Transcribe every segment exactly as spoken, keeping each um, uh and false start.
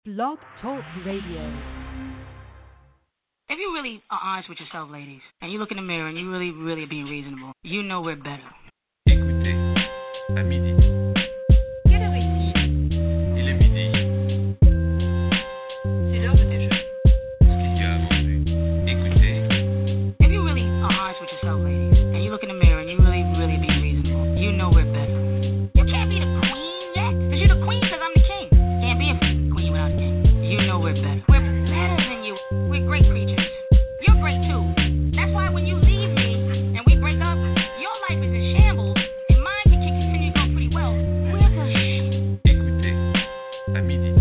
Blog Talk Radio. If you really are honest with yourself, ladies, and you look in the mirror and you really, really are being reasonable, you know we're better. Écoutez, à midi. Il est midi. C'est l'heure de déjeuner. Ce qu'il y a à manger. Écoutez. If you really are honest with yourself, ladies, and you look in the mirror and you really, really are being reasonable, you know we're better. You can't be the queen yet, because you're the queen because I'm the king. Can't be a queen without a king. You know we're better. We're better than you. We're great creatures. You're great too. That's why when you leave me and we break up, your life is in shambles and mine can continue to go pretty well. We're the Écoutez, à midi.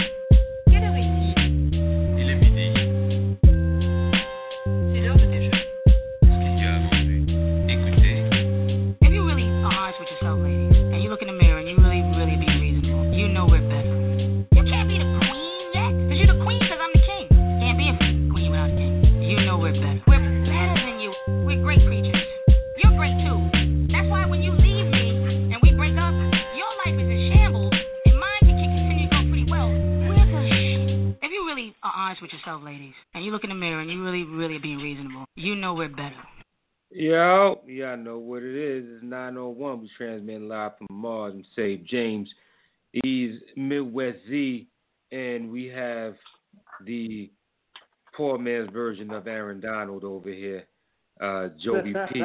Il est midi. C'est l'heure de déjeuner. Ce qu'il y a à manger. Écoutez. If you really are honest with yourself, ladies, and you look in the mirror and you really, really being reasonable, you know we're better. You can't be the queen yet, because you're the queen because I'm the king. Can't be a queen without a king. You know we're better. We're better than you. We're great creatures. You're great too. That's why when you leave me and we break up, your life is in shambles and mine can continue to go pretty well. We're the If you really are honest with yourself, ladies, and you look in the mirror and you really, really being reasonable, you know we're better. Yo, y'all know what it is. It's nine oh one. We transmitting live from Mars. I'm Save James. He's Midwest Z, and we have the poor man's version of Aaron Donald over here, uh, Joby P.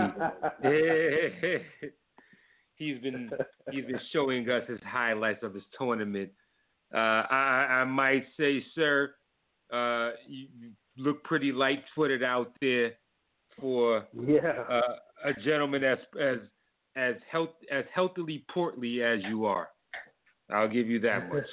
he's been he's been showing us his highlights of his tournament. Uh, I, I might say, sir, uh, you, you look pretty light-footed out there for Yeah. uh, a gentleman as as as health as healthily portly as you are. I'll give you that much.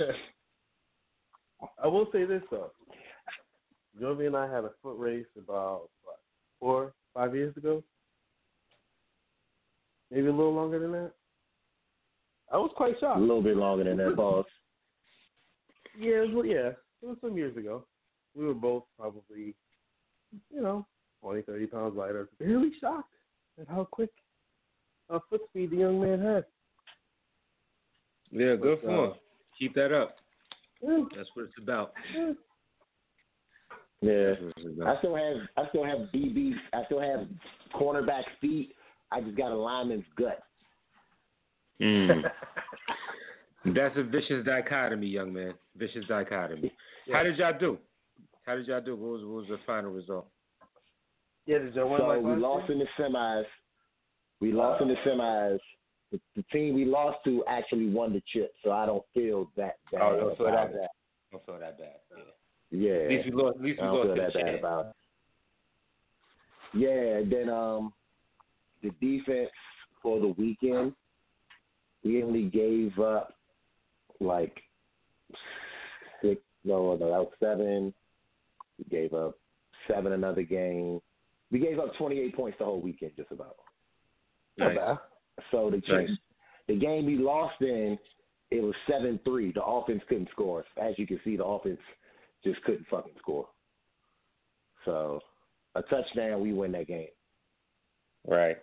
I will say this though. Jovi and I had a foot race about what, four, five years ago. Maybe a little longer than that. I was quite shocked. A little bit longer than that, boss. Yeah, it was, yeah, it was some years ago. We were both probably, you know, twenty, thirty pounds lighter. Really shocked at how quick uh, foot speed the young man had. Yeah, good But, for uh, him. Keep that up. Yeah, That's what it's about. yeah. Yeah, That's what it's I about. still have I still have D B. I still have cornerback feet. I just got a lineman's gut. Mm. That's a vicious dichotomy, young man. Vicious dichotomy. How did y'all do? How did y'all do? What was, what was the final result? Yeah, did y'all win So like we last lost year? in the semis. We lost in the semis. The, the team we lost to actually won the chip, so I don't feel that bad Oh, don't feel about that bad. that. Don't feel that bad. Yeah. Yeah, At least we lost. At least I we don't lost feel to that the bad champ. about it. Yeah, and then um, the defense for the weekend, we only gave up like six, no, no, that was seven. We gave up seven another game. We gave up twenty-eight points the whole weekend, just about. Nice. So the Nice. the game we lost in, it was seven three. The offense couldn't score. As you can see, the offense just couldn't fucking score. So a touchdown, we win that game. Right.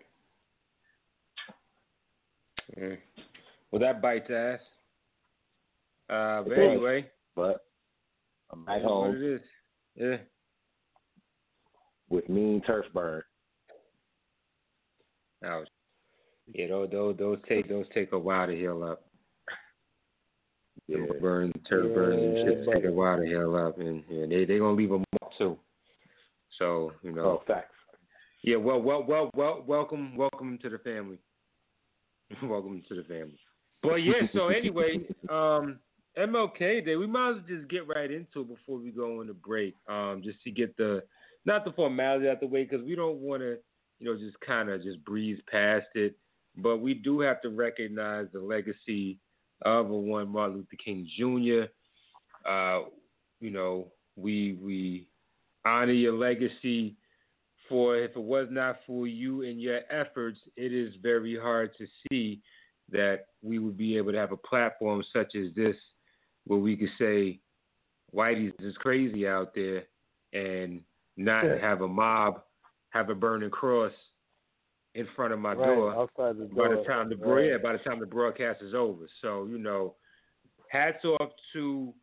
Mm. Well, that bites ass. Uh, but It does. anyway, But I'm back that's what home it is. Yeah. with mean turf burn. Ouch. Yeah, those those those take those take a while to heal up. Yeah. The burn, turf burns and Yeah, shit but- take a while to heal up, and, and they they gonna leave a mark too. So you know. Oh, facts. Yeah. Well, well, well, well. Welcome, welcome to the family. Welcome to the family. But yeah. So anyway, um, M L K Day. We might as well just get right into it before we go on the break. Um, just to get the not the formality out the way, because we don't want to, you know, just kind of just breeze past it. But we do have to recognize the legacy of a one Martin Luther King Junior Uh, you know, we we honor your legacy. For if it was not for you and your efforts, it is very hard to see that we would be able to have a platform such as this, where we could say, "Whitey's is crazy out there," and not Yeah. have a mob have a burning cross in front of my Right, door outside the by door. the time the Right. yeah, by the time the broadcast is over. So, you know, hats off to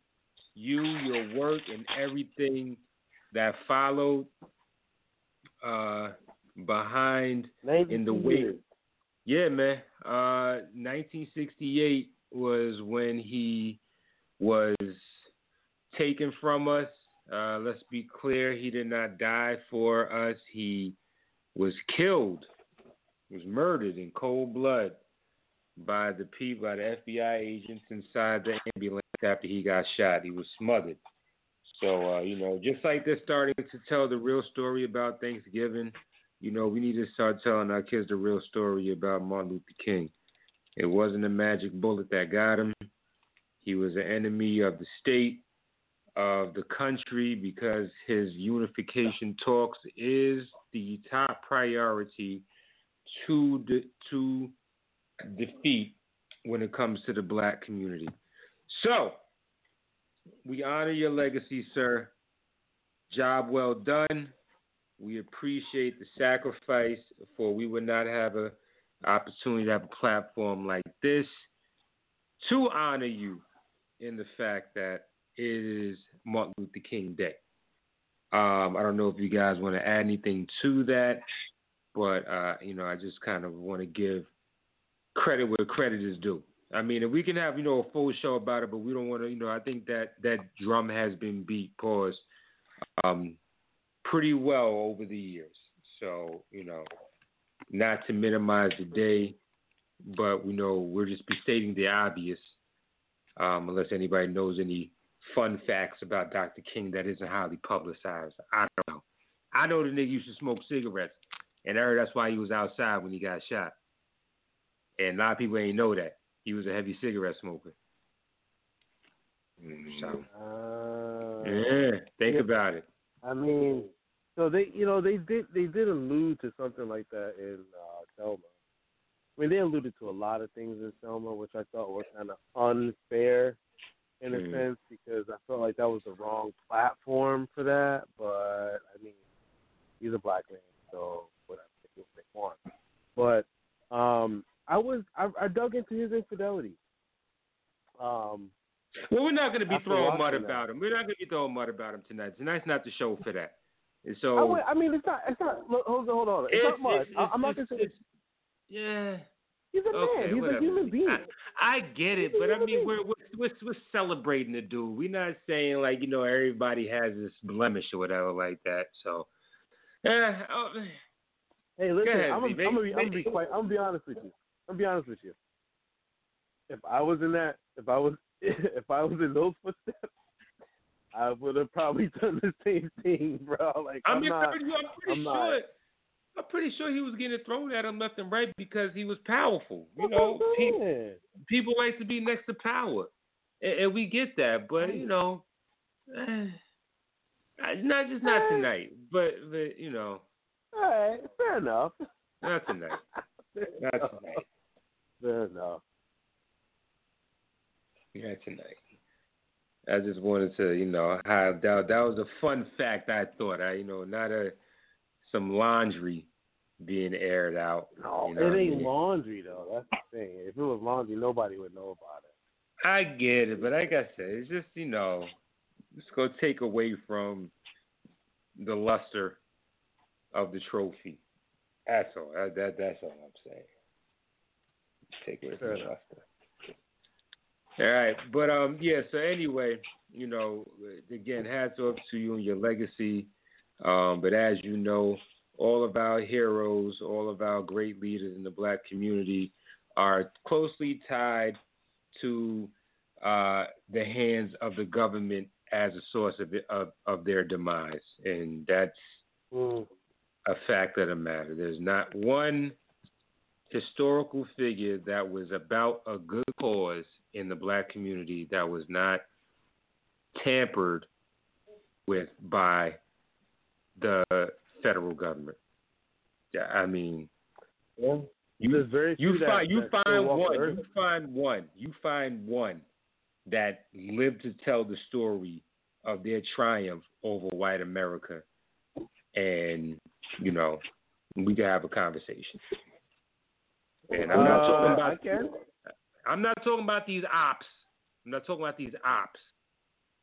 you, your work, and everything that followed uh, behind in the wake. years. Yeah, man. Uh, nineteen sixty-eight was when he was taken from us. Uh, let's be clear, he did not die for us. He was killed, was murdered in cold blood by the people, by the F B I agents inside the ambulance after he got shot. He was smothered. So, uh, you know, just like they're starting to tell the real story about Thanksgiving, you know, we need to start telling our kids the real story about Martin Luther King. It wasn't a magic bullet that got him. He was an enemy of the state, of the country, because his unification talks is the top priority to de- to defeat when it comes to the black community. So, we honor your legacy, sir. Job well done. We appreciate the sacrifice, for we would not have an opportunity to have a platform like this to honor you in the fact that it is Martin Luther King Day. Um, I don't know if you guys want to add anything to that, but, uh, you know, I just kind of want to give credit where credit is due. I mean, if we can have, you know, a full show about it, but we don't want to, you know, I think that that drum has been beat, pause, um, pretty well over the years. So, you know, not to minimize the day, but we know we're just be stating the obvious, um, unless anybody knows any fun facts about Doctor King that isn't highly publicized. I don't know. I know the nigga used to smoke cigarettes, and I heard that's why he was outside when he got shot. And a lot of people ain't know that. He was a heavy cigarette smoker. So, Uh, yeah, think yeah. about it. I mean, so they, you know, they did they did allude to something like that in uh, Selma. I mean, they alluded to a lot of things in Selma, which I thought were kind of unfair in a Mm. sense, because I felt like that was the wrong platform for that. But I mean, he's a black man, so whatever, they do what they want. But um, I was I, I dug into his infidelity. Um, Well, we're not going to be After throwing mud watching about him. We're not going to be throwing mud about him tonight. Tonight's not the show for that. And so I, would- I mean, it's not. It's not. Look, hold on, hold on. It's, not much. I, I'm not it's, gonna say. it's, yeah. He's a Okay, man. He's whatever. a human being. I, I get it, He's a but I human mean, being. we're, we're we're we're celebrating the dude. We're not saying like, you know, everybody has this blemish or whatever like that. So, yeah. Oh, Hey, listen. ahead, I'm, Z. gonna, I'm gonna be. I'm gonna be quite. I'm gonna be honest with you. I'm gonna be honest with you. If I was in that, if I was, if I was in those footsteps, I would have probably done the same thing, bro. Like I I'm mean, not. I'm pretty I'm sure. not. I'm pretty sure he was getting thrown at him left and right because he was powerful. You That's know, what I'm people, saying. people like to be next to power, and, and we get that. But you know, eh, not just not tonight. But, but you know, All right, fair enough. not tonight. fair Not enough. tonight. Fair enough. Not tonight. I just wanted to, you know, have that. That was a fun fact. I thought, I, you know, not a some laundry being aired out. No, you know it what I ain't mean? laundry though. That's the thing. If it was laundry, nobody would know about it. I get it, but like I said, it's just, you know, it's going to take away from the luster of the trophy. That's all. That, that that's all I'm saying. Take away from Fair the enough. luster. All right, but um, yeah. So anyway, you know, again, hats off to you and your legacy. Um, but as you know, all of our heroes, all of our great leaders in the black community are closely tied to uh, the hands of the government as a source of, it, of of their demise, and that's Mm. a fact of the matter. There's not one historical figure that was about a good cause in the black community that was not tampered with by the federal government. Yeah, I mean, Yeah. you There's very you few that- find you that find still walk the one earth. you find one you find one that lived to tell the story of their triumph over white America, and you know we can have a conversation. And I'm not Uh, talking I about can. I'm not talking about these ops. I'm not talking about these ops.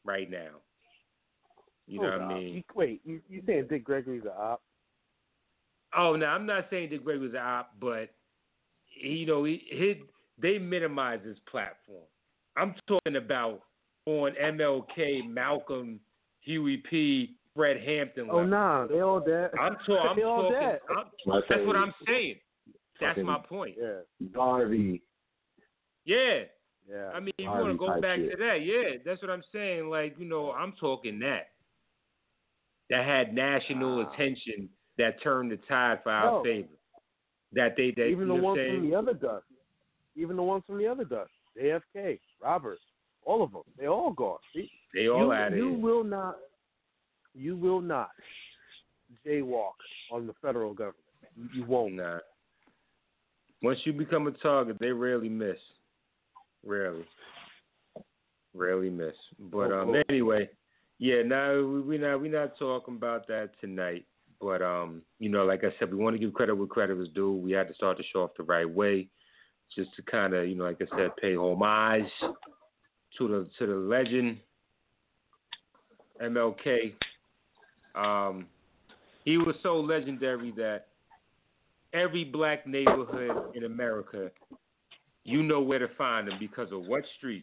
right now. You Hold know what up. I mean? You, wait, you, you saying Dick Gregory's an op? Oh, no, I'm not saying Dick Gregory was an op, but, he, you know, he, he, they minimize his platform. I'm talking about on M L K, Malcolm, Huey P., Fred Hampton level. Oh, nah, they all dead. I'm, to- I'm they all talking. dead. I'm, that's what I'm saying. That's my point. Yeah. Garvey. Yeah. Yeah. I mean, if you Harvey want to go type back shit. to that, yeah, that's what I'm saying. Like, you know, I'm talking that. That had national Wow. attention that turned the tide for our No. favor. That they, that, Even you the know what ones I'm from saying? the other dust. Even the ones from the other dust. J F K, Robert, all of them. They all gone. See? They all you, out of You here. will not, you will not jaywalk on the federal government. You, you won't. Nah. Once you become a target, they rarely miss. Rarely. Rarely miss. But Oh, um, oh. anyway, yeah, no, we we not we not talking about that tonight. But um, you know, like I said, we want to give credit where credit is due. We had to start the show off the right way, just to kind of, you know, like I said, pay homage to the to the legend M L K. Um, he was so legendary that every black neighborhood in America, you know where to find him because of what street?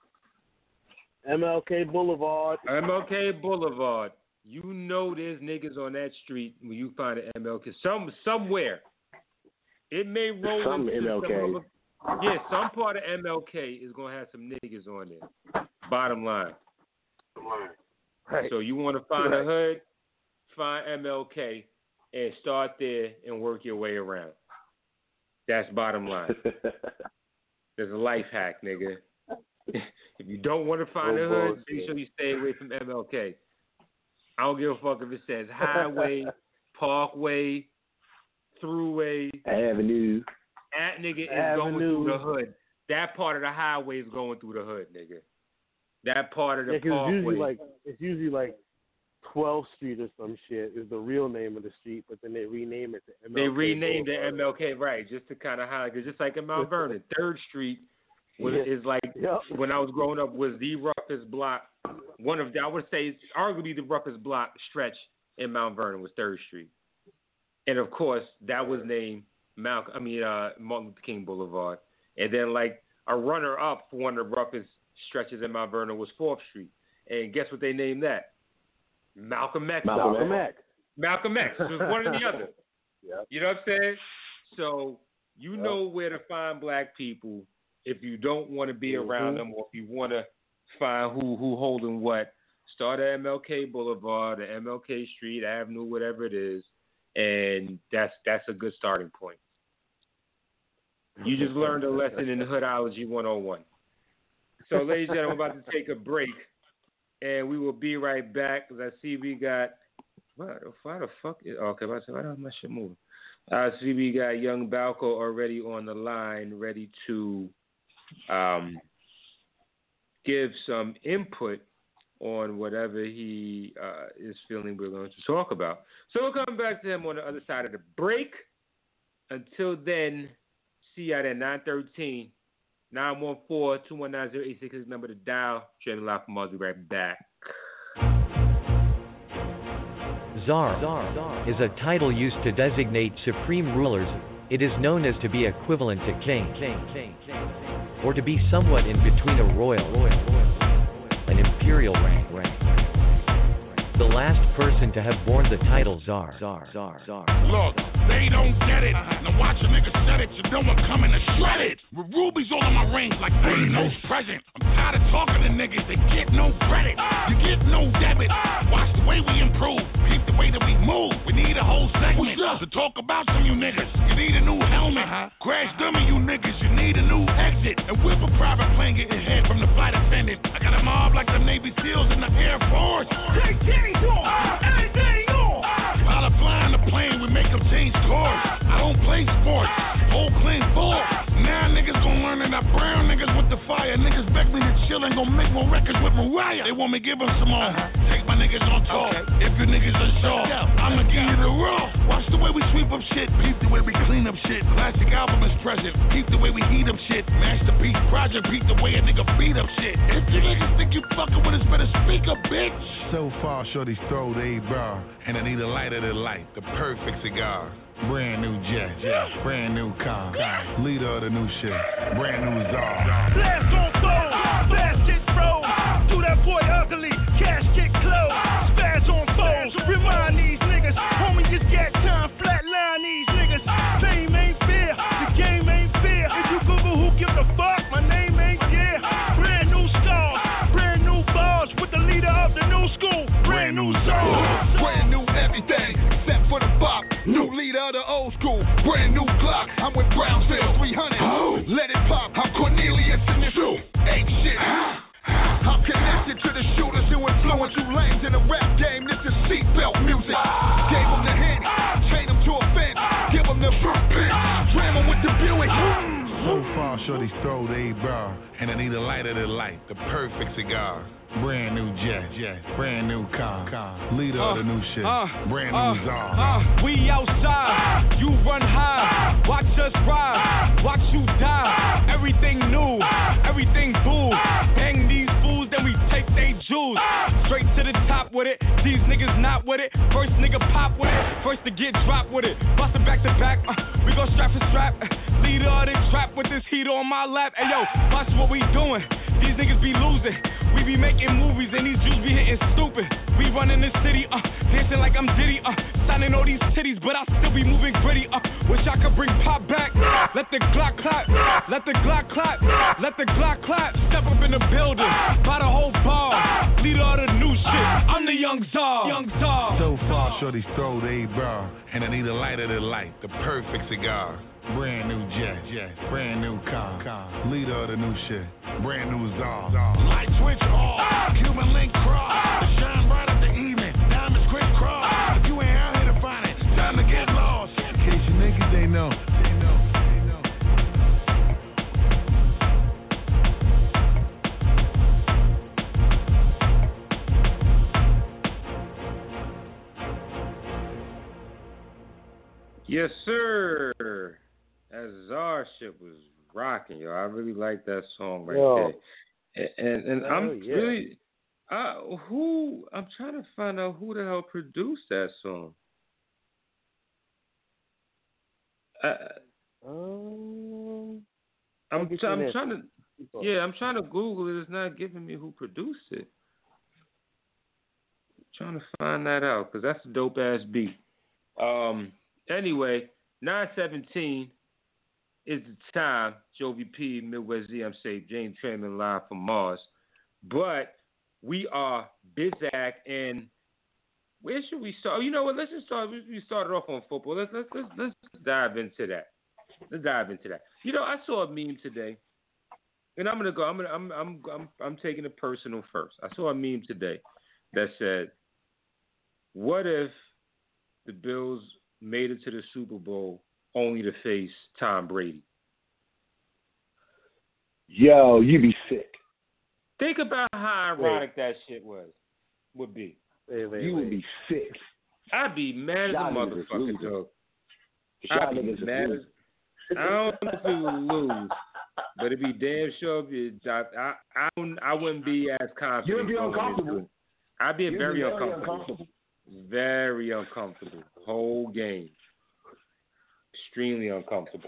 M L K Boulevard. M L K Boulevard. You know there's niggas on that street when you find an M L K. Some somewhere. It may roll Some into M L K. some other, yeah, some part of M L K is gonna have some niggas on there. Bottom line. Right. So you want to find a Right. hood, find M L K, and start there and work your way around. That's bottom line. There's a life hack, nigga. If you don't want to find Oh, a hood, bullshit. make sure you stay away from M L K. I don't give a fuck if it says highway, parkway, throughway. Avenue. That nigga is Avenue. going through the hood. That part of the highway is going through the hood, nigga. That part of the Yeah, 'cause it's parkway. usually like it's usually like twelfth Street or some shit is the real name of the street, but then they rename it to M L K. They renamed it Boulevard. M L K, right, just to kind of highlight. Cause just like in Mount Vernon, Third Street was, Yeah. is like, Yep. when I was growing up, was the roughest block. One of the, I would say, it's arguably the roughest block stretch in Mount Vernon was Third Street. And of course, that was named Malcolm, I mean, uh, Martin Luther King Boulevard. And then, like, a runner-up for one of the roughest stretches in Mount Vernon was Fourth Street. And guess what they named that? Malcolm X. Malcolm Malcolm X. Malcolm X. It was one or the other. Yep. You know what I'm saying? So you know where to find black people if you don't want to be Mhm. around them, or if you want to find who who holding what. Start at M L K Boulevard, or M L K Street, Avenue, whatever it is, and that's that's a good starting point. You just learned a lesson in Hoodology one oh one. So, ladies and gentlemen, we're about to take a break, and we will be right back because I see we got. What the, why the fuck is. Okay, why don't my shit moving? I see we got Young Balco already on the line, ready to um, give some input on whatever he uh, is feeling we're going to talk about. So we'll come back to him on the other side of the break. Until then, see you at nine thirteen, nine one four, two one nine, zero eight six is the number to dial. Jamie Live from I'll be right back. Tsar is a title used to designate supreme rulers. It is known as to be equivalent to king, or to be somewhat in between a royal, an imperial rank. The last person to have borne the title Tsar. Look, they don't get it. Now watch a nigga set it, so don't want coming to shred it. With rubies all on my rings like Thanos present. I'm tired of talking to niggas, they get no credit. You get no debit. Watch the way we improve, keep the way that we move. We need a whole segment to talk about some you niggas. You need a new helmet. Crash dummy you niggas, you need a new exit. And whip a private plane, get your head from the flight attendant. I got a mob like the Navy SEALs in the Air Force. Take Kenny's on, anything on. While I flying the plane, we make them change course. I don't play sports, whole clean full. Now niggas gon' learn that I brown niggas with the fire. Niggas beg me to chill and gon' make more records with Mariah. They want me give them some more. Take my niggas on tour. If your niggas are sure, I'ma give you the raw. Watch the way we sweep up shit. Peep the way we clean up shit. Classic album is present. Peep the way we heat up shit. Masterpiece project. Peep the way a nigga beat up shit. If you niggas think you fucking with us, better speak up, bitch. So far, shorty's throw they bar. And I need a lighter than light. The perfect cigar. Brand new jet, yeah. Brand new car, leader of the new shit, brand new czar. Blast on phone, fast shit froze. Do that boy ugly, cash kick close. Spaz on foes, remind these niggas. Homie, just got time, flatline these niggas. Fame ain't fair, the game ain't fair. If you Google who give a fuck, my name ain't there. Brand new stars, brand new bars with the leader of the new school. Brand new czar, brand new everything except for the bop. New leader of the old school, brand new Glock. I'm with Brownsville three hundred. Oh. Let it pop. I'm Cornelius in this shoe. Ain't shit. I'm connected to the shooters who influence you lanes in the rap game. This is seatbelt music. Gave them the hint, chain them to a fence, give them the front pinch, ram them with the Buick. So far, shorty's throw they bar, and I need a lighter than light, the perfect cigar. Brand new jet, jet, brand new car, car. Leader uh, of the new shit, uh, brand new uh, czar. Uh, we outside, you run high, watch us ride, watch you die. Everything new, everything boo. Hang these fools, then we take they jewels. Straight to the top with it, these niggas not with it. First nigga pop with it, first to get dropped with it. Bust it back to back, uh, we go strap for strap. Uh, leader of the trap with this heat on my lap. Hey yo, watch what we doing, these niggas be losing. We be making movies and these Jews be hitting stupid. We running the city, uh, dancing like I'm Diddy, uh, signing all these titties, but I still be moving gritty, uh. Wish I could bring pop back. Let the Glock clap, let the Glock clap, let the Glock clap. Step up in the building, by the whole bar. Leader of the new shit, I'm the young czar, young czar. So far, shorty's throw they bar, and I need a lighter than light, the perfect cigar. Brand new jet, jet, brand new car, car. Leader of the new shit, brand new czar. Light switch off, Cuban link cross. Shine bright up the evening, diamonds crisscross. If you ain't out here to find it, time to get lost. In case you niggas they know, they know, they know. Yes, sir. That Czar shit was rocking, yo. I really like that song right yo. there. And and, and oh, I'm yeah. really, uh, who I'm trying to find out who the hell produced that song. Uh, um, I'm try, I'm trying to, yeah, I'm trying to Google it. It's not giving me who produced it. I'm trying to find that out because that's a dope ass beat. Um. Anyway, nine seventeen. Is the time. Jovi P, Midwest Z, I'm safe. James Trainman live from Mars. But we are Bizak, and where should we start? Oh, you know what? Let's just start. We started off on football. Let's let's let's let's dive into that. Let's dive into that. You know, I saw a meme today, and I'm gonna go. I'm gonna. I'm I'm I'm I'm taking it personal first. I saw a meme today that said, "What if the Bills made it to the Super Bowl only to face Tom Brady?" Yo, you be sick. Think about how ironic wait. that shit was, would be. Wait, wait, you wait. would be sick. I'd be mad as a motherfucker, dog. I'd be mad as... I don't know if we would lose, but it'd be damn sure. If I, I, I, don't, I wouldn't be as confident. You'd be uncomfortable. I'd be You'd very, be very uncomfortable. uncomfortable. Very uncomfortable. Whole game. Extremely uncomfortable.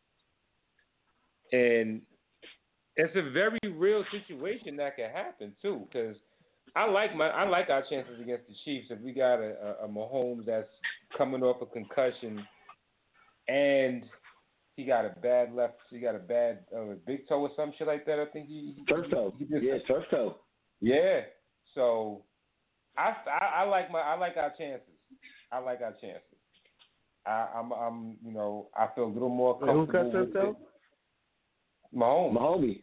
And it's a very real situation that can happen too, because I like my I like our chances against the Chiefs if we got a, a, a Mahomes that's coming off a concussion and he got a bad left, he got a bad uh, big toe or some shit like that. I think he, he turf toe. He, he just, yeah, turf toe. Yeah. So I, I I like my I like our chances. I like our chances. I, I'm, I'm, you know, I feel a little more comfortable. Who got turf toe? Mahomes. Mahomes.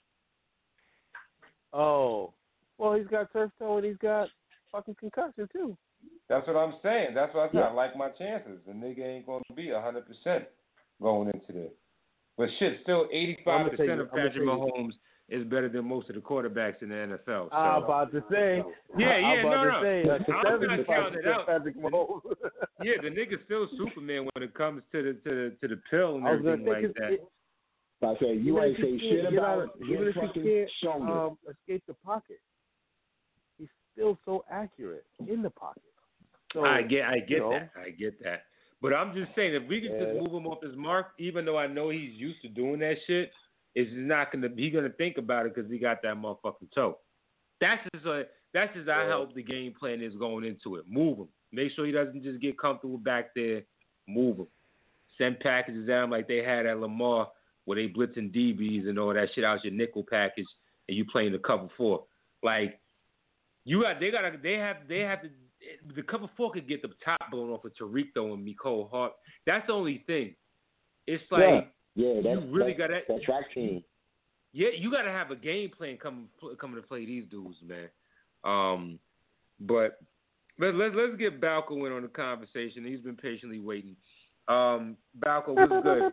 Oh, well, he's got turf toe and he's got fucking concussion too. That's what I'm saying. That's what I said. Yeah. I like my chances. The nigga ain't going to be one hundred percent going into this. But shit, still eighty-five percent of Patrick Mahomes is better than most of the quarterbacks in the N F L. So. I'm about to say. Yeah, yeah, I'm about no, to no. say, I'm not counting it out. Patrick Mahomes. Yeah, the nigga's still Superman when it comes to the to the to the pill and I was gonna everything say, like that. it- I say you Even ain't if he say can't shit get about out- his even if he fucking can't, shoulder. Um, escape the pocket. He's still so accurate in the pocket. So, I get, I get you know, that, I get that. But I'm just saying, if we could Yeah. just move him off his mark, even though I know he's used to doing that shit, it's not gonna. He gonna think about it because he got that motherfucking toe. That's just a. That's just I Yeah. hope the game plan is going into it. Move him. Make sure he doesn't just get comfortable back there. Move him. Send packages at him like they had at Lamar, where they blitzing D Bs and all that shit out your nickel package, and you playing the cover four. Like you got, they got, they have, they have to. The cover four could get the top blown off of Tariq though and Mecole Hart. That's the only thing. It's like yeah, yeah, that's, you really that, got that track team. Yeah, you got to have a game plan coming coming to play these dudes, man. Um, but let, let, let's get Balco in on the conversation. He's been patiently waiting. Um, Balco, what's good?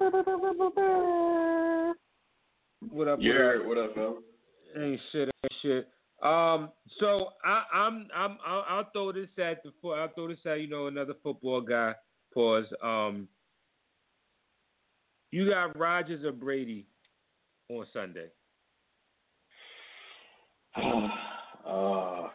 What up? Yeah, what up? what up, man? Ain't shit, ain't shit. Um, so I, I'm, I'm, I'll, I'll throw this at the, fo- I'll throw this at you know another football guy. Pause. Um, you got Rodgers or Brady on Sunday? uh,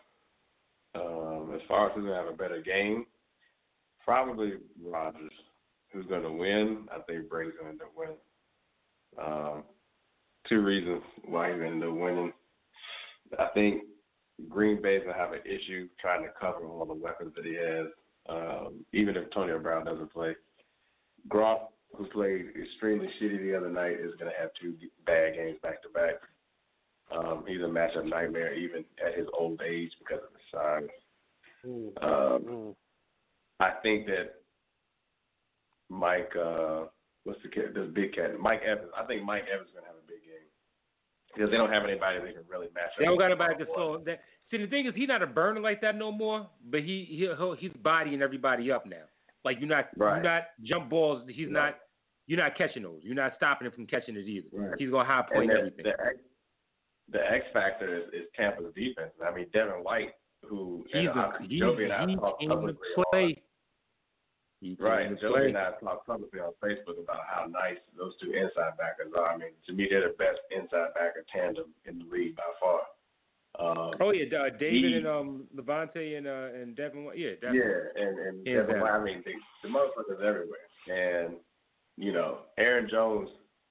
um, as far as who's gonna have a better game, probably Rodgers. Who's gonna win? I think Brady's gonna end up winning. Um, two reasons why he's gonna end up winning. I think Green Bay's gonna have an issue trying to cover all the weapons that he has, um, even if Antonio Brown doesn't play. Gronk, who played extremely shitty the other night, is gonna have two bad games back to back. Um, he's a matchup nightmare even at his old age because of his size. Mm. Um, Mm. I think that Mike, uh, what's the kid, this big cat, Mike Evans. I think Mike Evans is gonna have a big game because they don't have anybody that can really match up. They don't got anybody to slow him. That, see, the thing is, he's not a burner like that no more. But he he he'll, he's bodying everybody up now. Like you're not Right. you're not jump balls. He's Right. not. You're not catching those. You're not stopping him from catching it either. Right. He's gonna high point And the, everything. The X, the X factor is, is Tampa's defense. I mean, Devin White, who He's and a, I, he, Joby and I he talked came to publicly play. on, He came right. to Joby play. and I talked publicly on Facebook about how nice those two inside backers are. I mean, to me, they're the best inside backer tandem in the league by far. Um, Oh yeah, uh, David he, and um Levante and uh and Devin. White. Yeah, definitely. yeah, and and Yeah, Devin that. White. I mean, the, the motherfuckers everywhere. And you know, Aaron Jones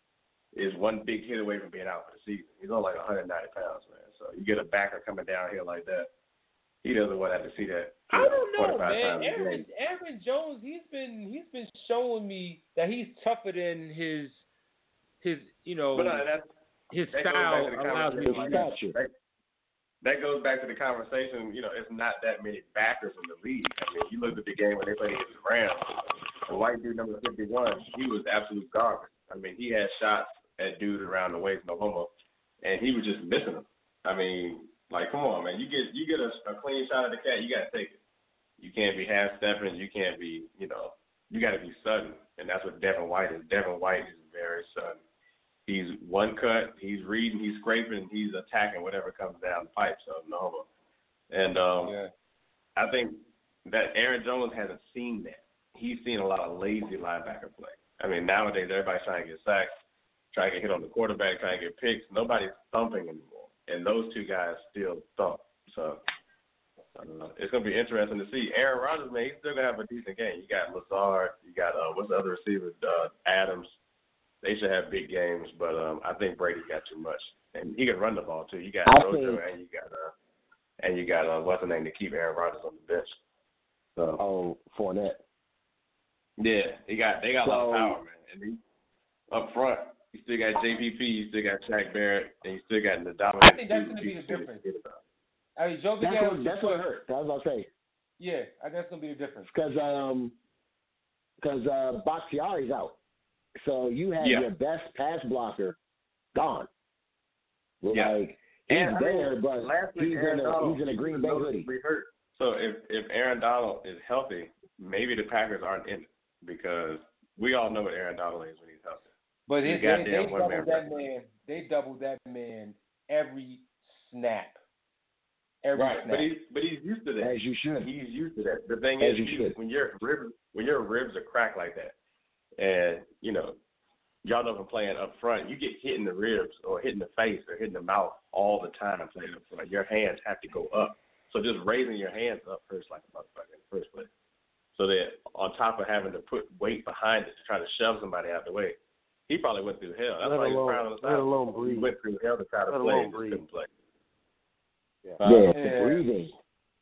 is one big hit away from being out for the season. He's only like one hundred ninety pounds, man. So you get a backer coming down here like that, he doesn't want to have to see that. I don't know, forty-five man. times a Aaron game. Aaron Jones, he's been he's been showing me that he's tougher than his his you know But uh, that's, his that goes style back to the allows me to conversation. do that. Gotcha. That, that goes back to the conversation. You know, it's not that many backers in the league. I mean, you look at the game when they played against the Rams. The white dude, number fifty-one, he was absolute garbage. I mean, he had shots at dudes around the waist, no homo, and he was just missing them. I mean, like, come on, man. You get you get a, a clean shot at the cat, you got to take it. You can't be half stepping. You can't be, you know, you got to be sudden, and that's what Devin White is. Devin White is very sudden. He's one cut, he's reading, he's scraping, he's attacking whatever comes down the pipe. So no homo. And um, Yeah. I think that Aaron Jones hasn't seen that. He's seen a lot of lazy linebacker play. I mean, nowadays everybody's trying to get sacks, trying to get hit on the quarterback, trying to get picks. Nobody's thumping anymore, and those two guys still thump. So I don't know. It's gonna be interesting to see. Aaron Rodgers, man, he's still gonna have a decent game. You got Lazard, you got uh, what's the other receiver, uh, Adams. They should have big games, but um, I think Brady's got too much, and he can run the ball too. You got I Rojo, think- and you got uh, and you got uh, what's the name to keep Aaron Rodgers on the bench. So Oh, Fournette. yeah, he got they got a lot of So- power, man. And he, up front, you still got J P P, you still got Shaq Barrett, and you still got the dominant. I think that's gonna be the difference. I mean, Joe That's Miguel what, that's what hurt. That's what I was about to say. Yeah, I think that's gonna be the difference. Because um, cause, uh, Bakhtiari's out. So you have Yeah. your best pass blocker gone. Well, Yeah. Like, he's And, I mean, there, but last week, he's Aaron in, a, Donald, he's in a Green Bay he was hoodie. noticeably hurt. So if if Aaron Donald is healthy, maybe the Packers aren't in it because we all know what Aaron Donald is when he's healthy. But He's they, a they, they goddamn doubled one-man that wrestler. man. They doubled that man every snap. Every right, snap. but he's but he's used to that. As you should. He's used to that. The thing As is, you you- should. when your ribs when your ribs are cracked like that, and you know, y'all know from playing up front, you get hit in the ribs or hit in the face or hit in the mouth all the time playing up front. Your hands have to go up. So just raising your hands up hurts like a motherfucker in the first place. So that on top of having to put weight behind it to try to shove somebody out the way, he probably went through hell. That's Let why he was alone- proud on the let side. alone He breathe. went through hell to try to Let play alone and just breathe. couldn't play. Yeah. Uh, Yeah, Yeah. the breathing.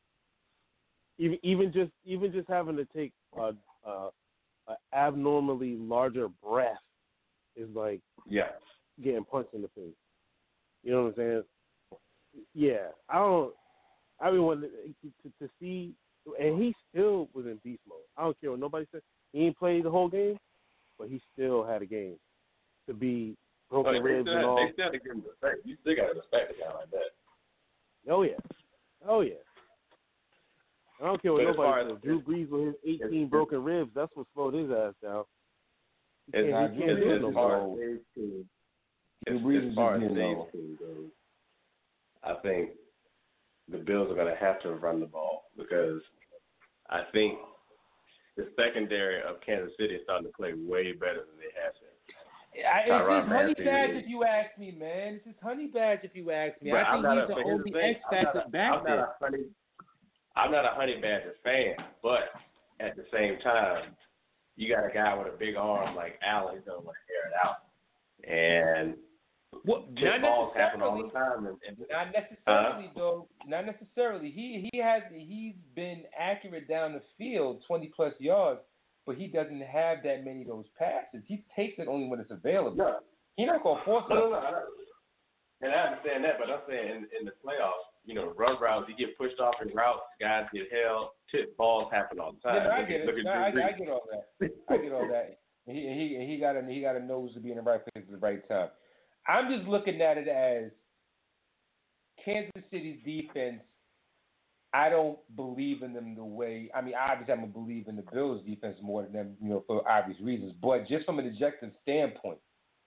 Even even just even just having to take a, a, a abnormally larger breath is like yeah. getting punched in the face. You know what I'm saying? Yeah, I don't. I mean, when to, to, to see, and he still was in beast mode. I don't care what nobody said. He ain't played the whole game, but he still had a game to be broken But they ribs still, and have, all. they still have to give him respect. You still got to respect a guy like that. Oh yeah, oh yeah. I don't care what But as far nobody as- says. Drew Brees with his eighteen as- broken ribs, that's what slowed his ass down. He As, can't, he can't as, do it as no far more. as Dave's team, as, Drew Brees as is far as just getting Dave's old. team goes, I think the Bills are going to have to run the ball because I think the secondary of Kansas City is starting to play way better than they have been. I, it's Tyrann just honey Matthew badge is- if you ask me, man. It's just honey badge if you ask me. But I I'm think not he's a- the but here's only the thing. X I'm not factor a- back I'm there. not a honey. I'm not a Honey Badger fan, but at the same time, you got a guy with a big arm like Allen. He's gonna want to air it out, and Well, tip not balls happen all necessarily. the time. And, and Not necessarily, though. Not necessarily. He he has he's been accurate down the field, twenty plus yards, but he doesn't have that many of those passes. He takes it only when it's available. no, He's not gonna force no, it. no, no, I don't- and I understand that, but I'm saying in, in the playoffs, you know, run routes, you get pushed off in routes, guys get held, tip balls happen all the time. Yeah, no, I Look get at- it. look at No, Drew I, I Brees. get all that. I get all that. And he and he and he got a he got a nose to be in the right place at the right time. I'm just looking at it as Kansas City's defense. I don't believe in them the way. I mean, obviously, I'm gonna believe in the Bills' defense more than them, you know, for obvious reasons. But just from an objective standpoint,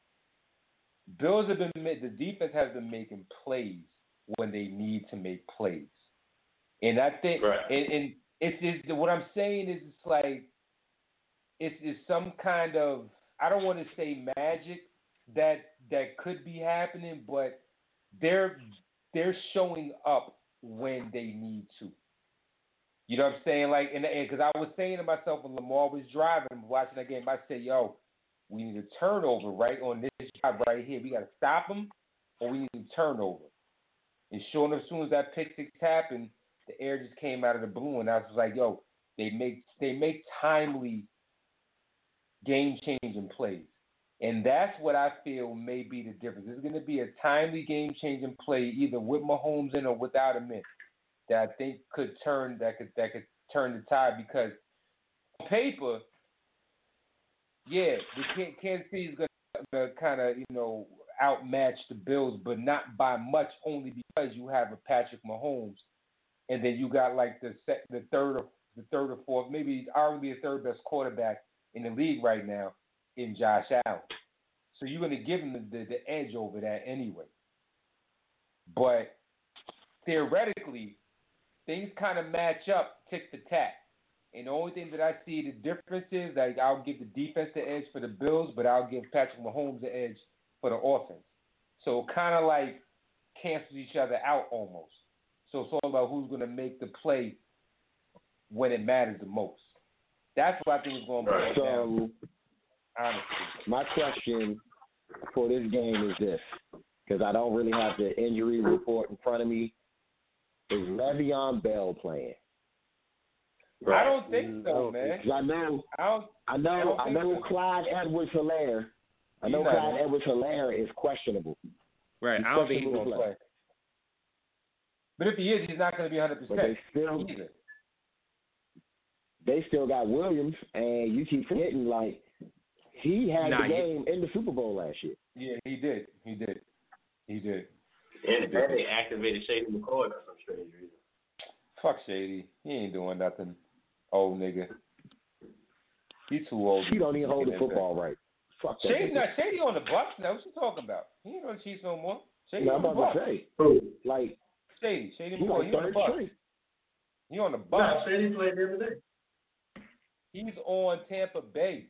Bills have been the defense has been making plays when they need to make plays, and I think Right. and, and it's, it's what I'm saying is it's like it's, it's some kind of I don't want to say magic that that could be happening, but they're they're showing up when they need to. You know what I'm saying? Like, and because I was saying to myself when Lamar was driving, watching that game, I said, "Yo, we need a turnover right on this drive right here. We got to stop them, or we need a turnover." And sure enough, as soon as that pick six happened, the air just came out of the blue, and I was like, "Yo, they make they make timely, game-changing plays." And that's what I feel may be the difference. There's going to be a timely game-changing play either with Mahomes in or without him in that I think could turn that could that could turn the tide because on paper, yeah, the Kansas City is going to kind of you know outmatch the Bills, but not by much. Only because you have a Patrick Mahomes, and then you got like the sec, the third or the third or fourth, maybe arguably the third best quarterback in the league right now in Josh Allen. So you're going to give him the, the, the edge over that anyway. But theoretically, things kind of match up tick for tack. And the only thing that I see the difference is like I'll give the defense the edge for the Bills, but I'll give Patrick Mahomes the edge for the offense. So kind of like cancels each other out almost. So it's all about who's going to make the play when it matters the most. That's what I think is going to boil down. So, honestly, my question for this game is this, because I don't really have the injury report in front of me. Is Le'Veon Bell playing? I don't think so, man. Because I know, I don't. I know, I don't I think know so. Clyde Edwards-Helaire. I know He's not Clyde in. Edwards-Helaire is questionable. Right. He's I don't think he's questionable going to to play. But if he is, he's not going to be one hundred But percent they still, either. they still got Williams, and you keep forgetting like he had Nah, the he- game in the Super Bowl last year. Yeah, he did. He did. He did. And, and they activated Shady McCoy for some strange reason. Fuck Shady. He ain't doing nothing. Old nigga. He too old. He don't even hold the That football right. Fuck that. Shady, nigga. not Shady on the Bucks now. What you talking about? He ain't on the Chiefs no more. Shady No, I'm on the about Bucks. to say, like, Shady, Shady he McCoy, like he on the third Bucks. string. He on the No, Bucks. Shady played the other day. He's on Tampa Bay.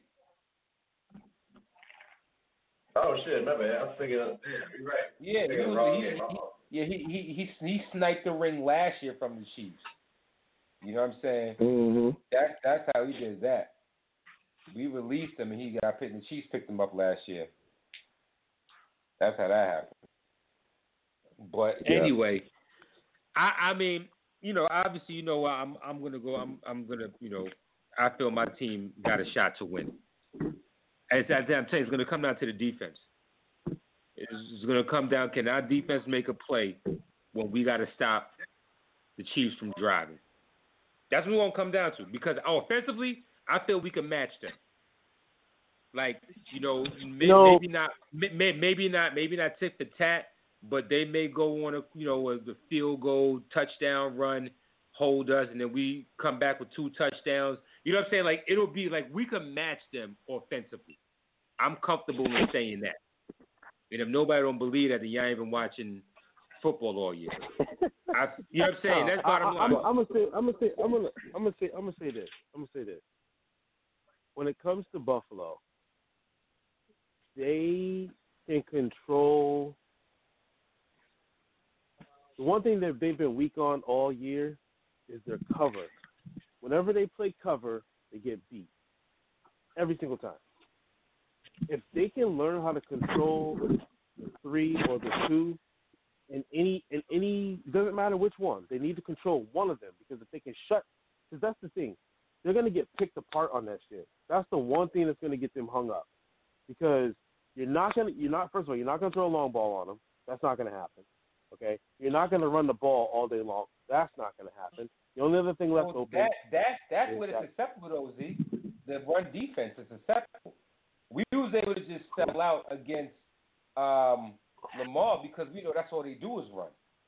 Oh shit, my bad. I was thinking, yeah, you're right. Yeah, he Thinking was, wrong he, game, my he, fault. yeah, he, he he he sniped the ring last year from the Chiefs. You know what I'm saying? Mm-hmm. That's that's how he did that. We released him and he got picked. And the Chiefs picked him up last year. That's how that happened. But Yeah. anyway, I I mean, you know, obviously, you know, I'm I'm gonna go. I'm I'm gonna, you know, I feel my team got a shot to win. As I'm saying, it's gonna come down to the defense. It's gonna come down. Can our defense make a play when we got to stop the Chiefs from driving? That's what we're gonna come down to. Because offensively, I feel we can match them. Like, you know, may, No. maybe not, may, maybe not, maybe not tit for tat, but they may go on a, you know, a, the field goal, touchdown run, hold us, and then we come back with two touchdowns. You know what I'm saying? Like, it'll be like we can match them offensively. I'm comfortable in saying that. And if nobody don't believe that, then y'all ain't been watching football all year. I, you know what I'm saying? That's bottom line. I'm, I'm gonna say, I'm gonna say, I'm gonna, I'm gonna say, I'm gonna say this. I'm gonna say this. When it comes to Buffalo, they can control. The one thing that they've been weak on all year is their cover. Whenever they play cover, they get beat every single time. If they can learn how to control the three or the two, in any, in any, it doesn't matter which one, they need to control one of them, because if they can shut, because that's the thing, they're going to get picked apart on that shit. That's the one thing that's going to get them hung up, because you're not going to, you're not, first of all, you're not going to throw a long ball on them. That's not going to happen. Okay? You're not going to run the ball all day long. That's not going to happen. The only other thing left Well, open. that, that, that's is what it's that- acceptable, though, Z. The run defense is acceptable. We was able to just sell out against um, Lamar because we know that's all they do is run.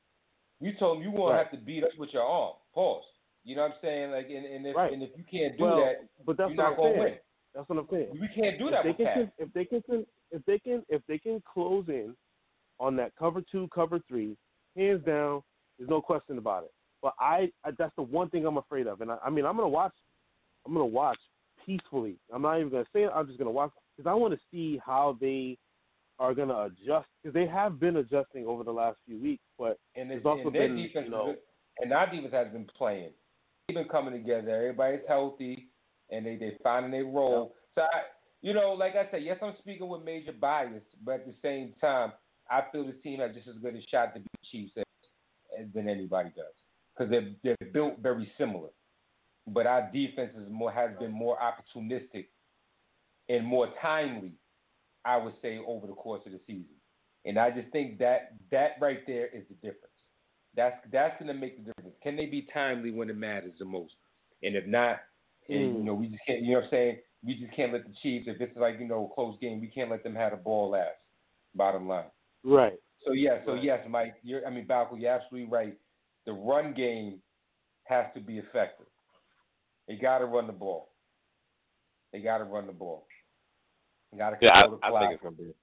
We told them you won't Right. have to beat us with your arm. Pause. You know what I'm saying? Like, and, and, if, Right. and if you can't do well, that, but that's you're what not I'm going to saying. win. That's what I'm saying. We can't do If that they with can, Pat. if they can, if they can, if they can close in on that cover two, cover three, hands down, there's no question about it. But I, I that's the one thing I'm afraid of. And I, I mean, I'm gonna watch, I'm gonna watch peacefully. I'm not even gonna say it. I'm just gonna watch because I want to see how they are gonna adjust, because they have been adjusting over the last few weeks. But And, there's it's, also and their been, defense, you know, is, and our defense has been playing. They've been coming together. Everybody's healthy, and they they finding their role. So I, you know, like I said, yes, I'm speaking with major bias, but at the same time, I feel the team has just as good a shot to beat the Chiefs as, as than anybody does, because they're they're built very similar. But our defense is more has been more opportunistic and more timely, I would say, over the course of the season. And I just think that that right there is the difference. That's that's going to make the difference. Can they be timely when it matters the most? And if not, and, Mm. you know, we just can't. You know what I'm saying? We just can't let the Chiefs. If it's like, you know, a close game, we can't let them have the ball last. Bottom line. right. So yeah, so Right. yes, Mike. You're, I mean, Balco, you're absolutely right. The run game has to be effective. They got to run the ball. They got to run the ball. They got to Yeah, control the I, I clock. think it's gonna be.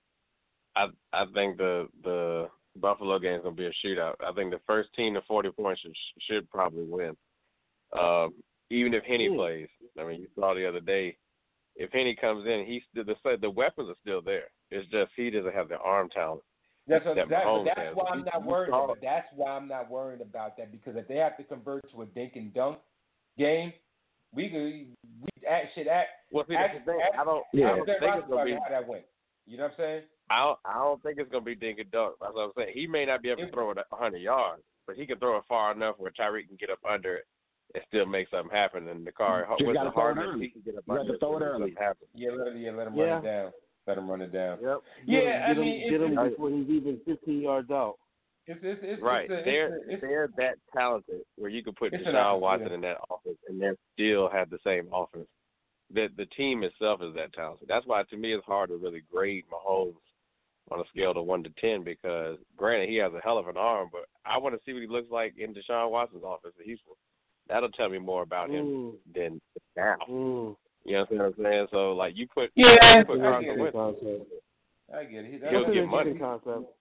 I I think the the Buffalo game is gonna be a shootout. I think the first team to forty points should should probably win. Um, even if Henny Mm. plays, I mean, you saw the other day, if Henny comes in, he's the the, the weapons are still there. It's just he doesn't have the arm talent. That's what, that that, but Mahomes that's has. why I'm You- not you worried. saw- About, that's why I'm not worried about that, because if they have to convert to a dink and dunk game, we could we act, should act. Well, see, ask, that's the thing. ask, I don't. Yeah. I ask don't Ben think it's gonna be. Roethlisberger how that went. You know what I'm saying? I don't, I don't think it's gonna be dink and dunk. That's what I'm saying. He may not be able to It- throw it a hundred yards, but he can throw it far enough where Tyreek can get up under it and still make something happen. And the car Just with gotta the throw it hardness, early. he can get up You got under to throw it and make early. something happen. Yeah, let, yeah, let him Yeah. run it down. Let him run it down. Yep. Yeah, get, I get mean, him, get it's- him before he's even fifteen yards out. It's it's it's Right. It's a, it's they're a, it's, they're that talented where you could put It's an Deshaun offense, Watson yeah. in that offense and they still have the same offense. The the team itself is that talented. That's why to me it's hard to really grade Mahomes on a scale of one to ten, because granted he has a hell of an arm, but I want to see what he looks like in Deshaun Watson's offense in Houston. That'll tell me more about him Mm. than now. Mm. You know what I'm saying? So like you put Yeah, you put I Carson get it. Wentz, Concept. I get it. He, He'll That's get an money. interesting concept.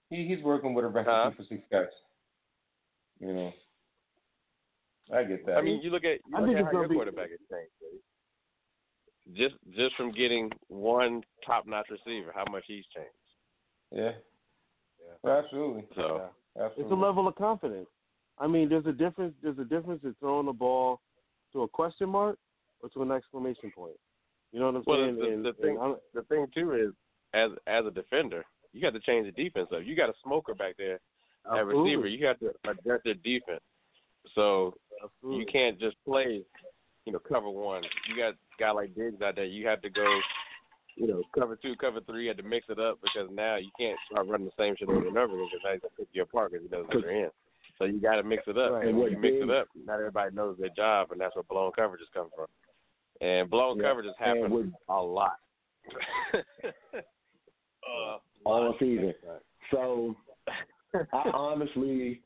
he he's working with a recipe Huh? for success. You know, I get that. I mean, you look at you I look think at it's how your gonna be- quarterback has changed. Buddy. Just just from getting one top-notch receiver, how much he's changed. yeah, well, absolutely. So Absolutely. It's a level of confidence. I mean, there's a difference. There's a difference in throwing the ball to a question mark or to an exclamation point. You know what I'm well, saying? the, and, the thing and I'm- the thing too is, as as a defender, you got to change the defense up. You got a smoker back there at Absolutely. receiver. You got to adjust their defense. So Absolutely. you can't just play, you know, cover one. You got a guy like Diggs out there. You have to go, you know, cover two, cover three. You have to mix it up because now you can't start running the same shit over and over again because now he's going to pick you apart because he doesn't put your in. So you got to mix it up. Right. And when you mix Diggs- it up, not everybody knows their job, and that's where blown coverages come from. And blown Yeah. coverages happen And with- a lot. uh, all season. So I honestly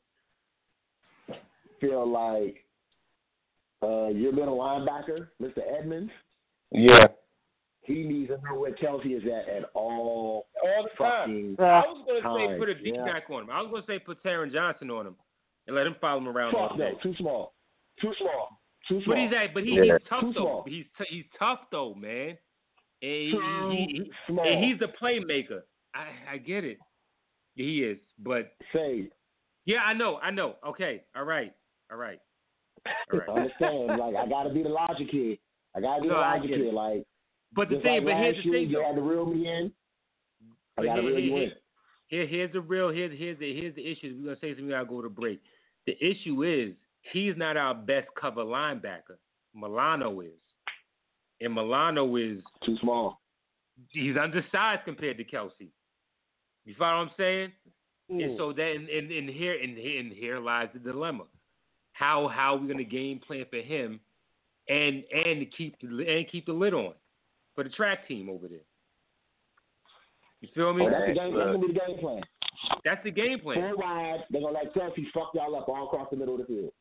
feel like uh, your middle linebacker, Mister Edmonds, Yeah, he needs to know where Kelsey is at at all all the time. fucking I was gonna say time. put a D Yeah. back on him. I was gonna say put Taron Johnson on him and let him follow him around all Fuck day. no, too small. Too small. Too But small. he's at, but he, Yeah. he's tough Too though. small. He's t- he's tough though, man. And he, Too he, he, small. and he's the playmaker. I I get it. He is, but Say, yeah, I know, I know. Okay, all right, all right, all right. understand, like, I got to be the logic here. I got to be No, the I logic get here. it. Like, But the just thing, like but here's last the year, thing you though. had to reel me in. I But got to here, reel you here, in. here, here's the real. Here's here's the here's the issue. We're gonna say something. We gotta go to break. The issue is he's not our best cover linebacker. Milano is, and Milano is Too small. he's undersized compared to Kelsey. You follow what I'm saying? Hmm. And so that and, and, and here and, and here lies the dilemma. How how are we gonna game plan for him and and to keep the and keep the lid on for the track team over there? You feel me? Oh, that's, the game, that's going to be the game plan. That's the game plan. Four wide, they're going to let Kelsey fuck y'all up all across the middle of the field.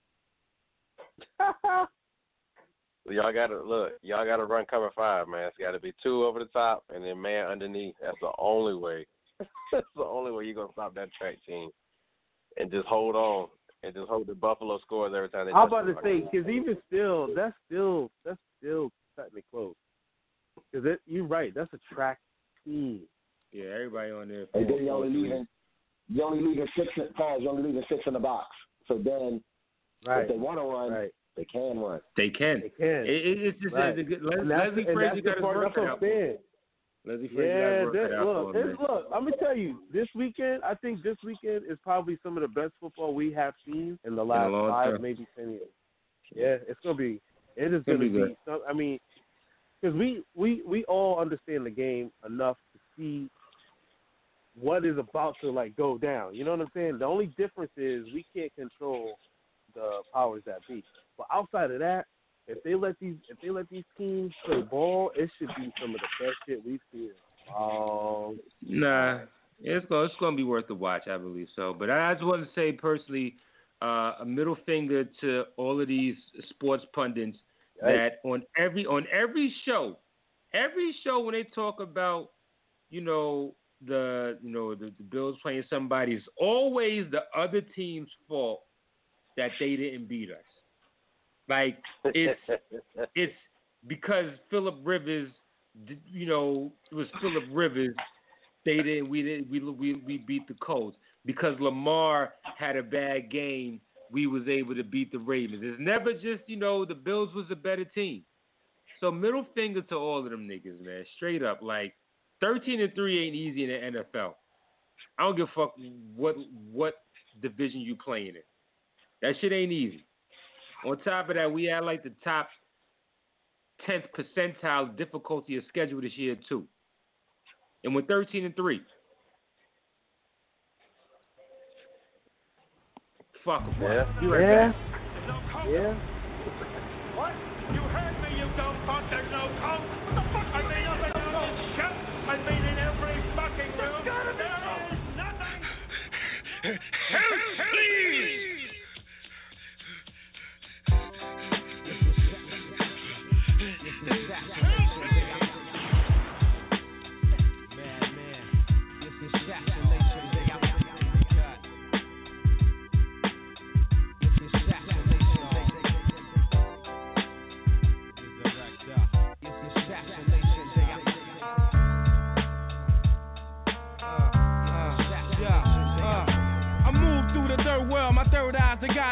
Y'all gotta look. Y'all gotta run cover five, man. It's got to be two over the top and then man underneath. That's the only way. That's the only way you're gonna stop that track team. And just hold on and just hope the Buffalo scores every time they. I'm touch about to the say, ball. because even still, that's still that's still cutting it close. Because you're right, that's a track team. Yeah, everybody on there. And then you only leaving, you only leaving six. Pause. You only leaving six in the box. So then, Right. if they want to run, Right. they can run. They can. They can. It, it, it's just Right. it's a good, Les, And that's, Leslie and Frazier that's got the his part work that's cut what I'm out for him. saying. Leslie Frazier Yeah, got his work that, cut out look, for him, it's, man. look, I'm gonna tell you, this weekend, I think this weekend is probably some of the best football we have seen in the last long five, time. maybe ten years. Yeah, it's gonna be, it is Gonna gonna be be. good. some, I mean, because we, we we all understand the game enough to see what is about to like go down. You know what I'm saying? The only difference is we can't control the powers that be. But outside of that, if they let these if they let these teams play ball, it should be some of the best shit we've seen. Um, Nah, it's going it's going to be worth the watch, I believe so. But I just want to say personally, uh, a middle finger to all of these sports pundits that on every on every show, every show when they talk about, you know, the you know the, the Bills playing somebody, it's always the other team's fault that they didn't beat us. Like it's it's because Phillip Rivers, you know, it was Phillip Rivers. They didn't. We didn't. We we we beat the Colts because Lamar had a bad game. We was able to beat the Ravens. It's never just you know the Bills was a better team. So middle finger to all of them niggas, man. Straight up, like thirteen and three ain't easy in the N F L. I don't give a fuck what what division you playing in. That shit ain't easy. On top of that, we had like the top tenth percentile difficulty of schedule this year too. And we're thirteen and three. Fuck 'em. Yeah. Be right yeah, back. yeah. What? You heard me, you dumb fuck. There's no code. What the fuck? I mean, I'm in all this shit. I mean, in every fucking room. There is nothing. Help, please.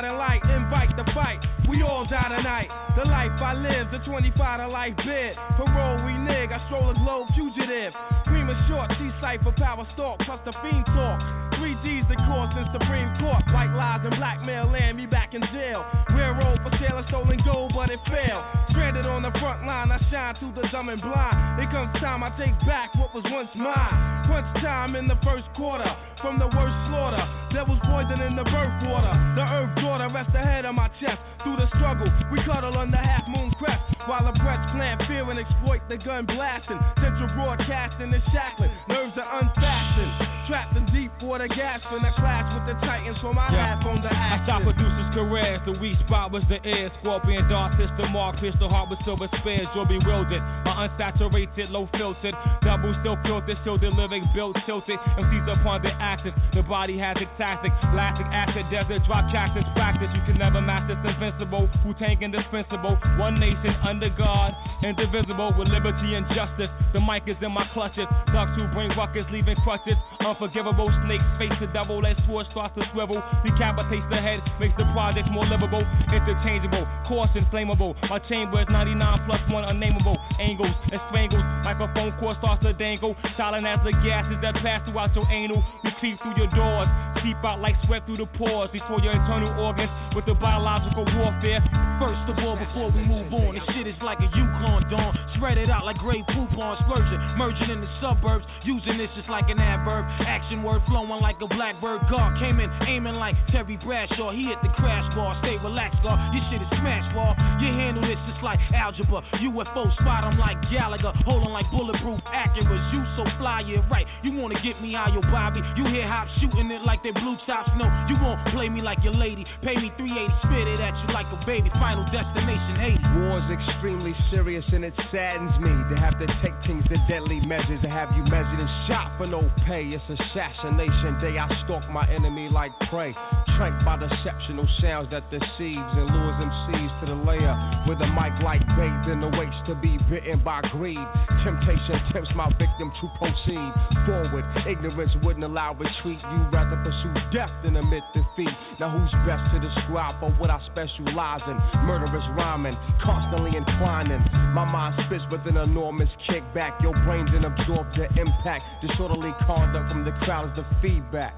guiding light, invite the fight. We all die tonight. The life I live, the twenty-five to life bid. Parole we nig, I stroll as low fugitive. Cream is short, C-cipher, power stalk, plus the fiend talk. Three G's the course in Supreme Court. White lies and blackmail land me back in jail. Railroad for sailor stolen gold, but it failed. Stranded on the front line, I shine through the dumb and blind. It comes time I take back what was once mine. Crunch time in the first quarter. From the worst slaughter, devil's poison in the birth water. The earth daughter rests ahead of my chest. Through the struggle, we cuddle under half moon crest. While the press plant fear and exploit the gun blasting. Central broadcasting is shackling, nerves are unfastened. Trapped in deep water gasping. I clash with the titans for my yeah. half on the action. I shot producers' careers, the weak spot was the ear. Scorpion dart, sister mark, pistol heart with silver spears. You're bewildered, my unsaturated, low filtered. Double still filtered, still delivering, built tilted. M Cs upon the axis, the body has its tactics. Lactic acid, desert, drop cactus, practice. You can never master, it's invincible. Wu-Tang indispensable. One nation under God, indivisible with liberty and justice. The mic is in my clutches. Ducks who bring ruckus, leaving crutches. Unforgivable snakes face the devil as sword starts to swivel. Decapitates the head, makes the project more livable. Interchangeable, caution flammable. My chamber is ninety-nine plus one unnameable. Angles and strangles, microphone cord starts to dangle. Silent as the gases that pass throughout your anal. We creep through your doors, seep out like sweat through the pores. Before your internal organs with the biological warfare. First of all, before we move on, this shit is like a Yukon dawn. Spread it out like gray poop on splurging. Merging in the suburbs, using this just like an adverb. Action word flowing like a blackbird. God came in aiming like Terry Bradshaw. He hit the crash bar, stay relaxed, God. Your shit is smash ball. You handle this just like algebra. U F O spot 'em like Gallagher, holding like bulletproof Acuras. You so fly, yeah right. You wanna get me out your Bobby? You hear hop shooting it like they blue tops. No, you won't play me like your lady. Pay me three eighty, spit it at you like a baby. Final destination, Haiti. War's extremely serious and it saddens me to have to take things to deadly measures, to have you measured and shot for no pay. It's assassination day. I stalk my enemy like prey, tranked by deceptional sounds that deceives and lures M Cs to the layer with a mic like bathed in the waits to be bitten by greed. Temptation tempts my victim to proceed forward. Ignorance wouldn't allow retreat. You rather pursue death than admit defeat. Now who's best to describe for what I specialize in? Murderous rhyming, constantly entwining. My mind spits with an enormous kickback. Your brain then absorbs the impact. Disorderly conduct from the crowd is the feedback.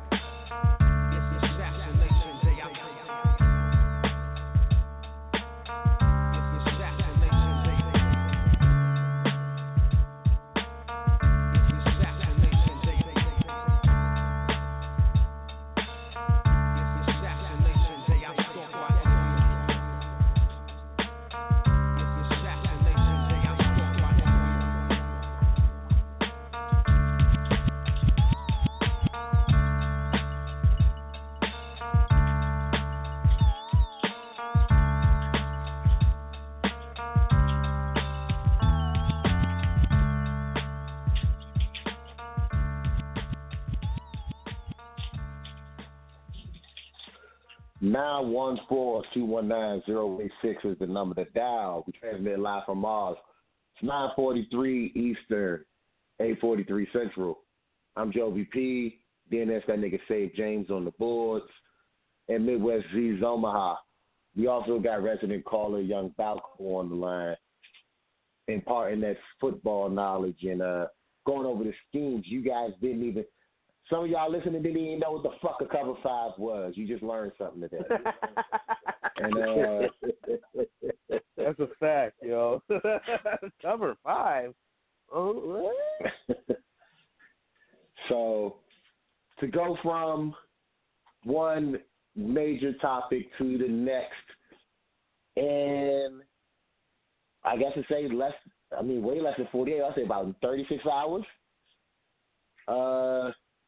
nine one four, two one nine, zero eight six is the number to dial. We transmit live from Mars. It's nine forty-three Eastern, eight forty-three Central. I'm Joe V P. D N S, that nigga Save James on the boards. And Midwest Z's Omaha. We also got resident caller Young Balco on the line, imparting that football knowledge and uh, going over the schemes. You guys didn't even... Some of y'all listening didn't even know what the fuck a cover five was. You just learned something today. and uh, That's a fact, yo. Cover five. Oh, what? So, to go from one major topic to the next, and I guess to say less, I mean, way less than forty-eight, I'll say about thirty-six hours. Uh,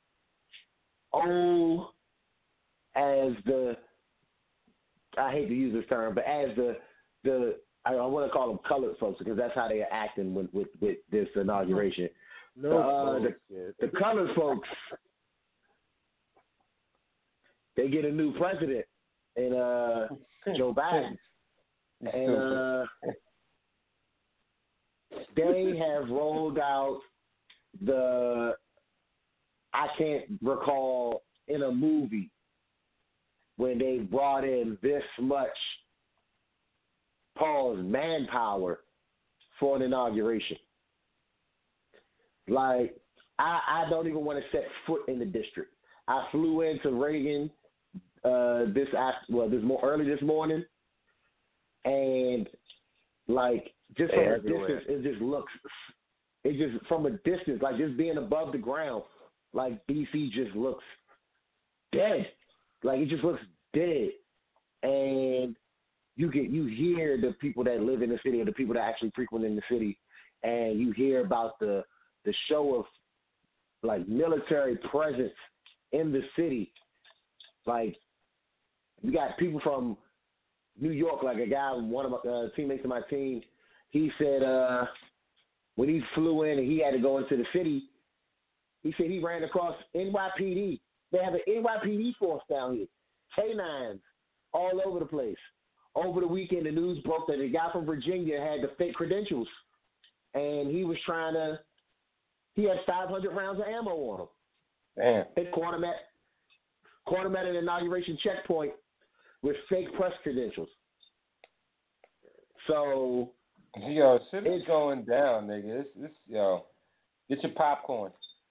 oh, as the, I hate to use this term, but as the, the I, I want to call them colored folks because that's how they are acting with, with, with this inauguration. No, uh, the, the colored folks, they get a new president, and uh, Joe Biden, and uh, they have rolled out the, I can't recall in a movie when they brought in this much pause manpower for an inauguration. Like, I, I don't even want to set foot in the district. I flew into Reagan uh, this after, well this more early this morning, and like just from a distance, it just looks, it just from a distance, like just being above the ground, like D C just looks dead. Like it just looks dead, and you get you hear the people that live in the city or the people that actually frequent in the city, and you hear about the the show of like military presence in the city. Like we got people from New York, like a guy, one of my uh, teammates of my team, he said uh, when he flew in and he had to go into the city, he said he ran across N Y P D. They have an N Y P D force down here, K nines all over the place. Over the weekend, the news broke that a guy from Virginia had the fake credentials, and he was trying to, he had five hundred rounds of ammo on him. Damn. They caught him at, caught him at an inauguration checkpoint with fake press credentials. So, yo, shit is going down, nigga. It's, it's, yo, get your popcorn.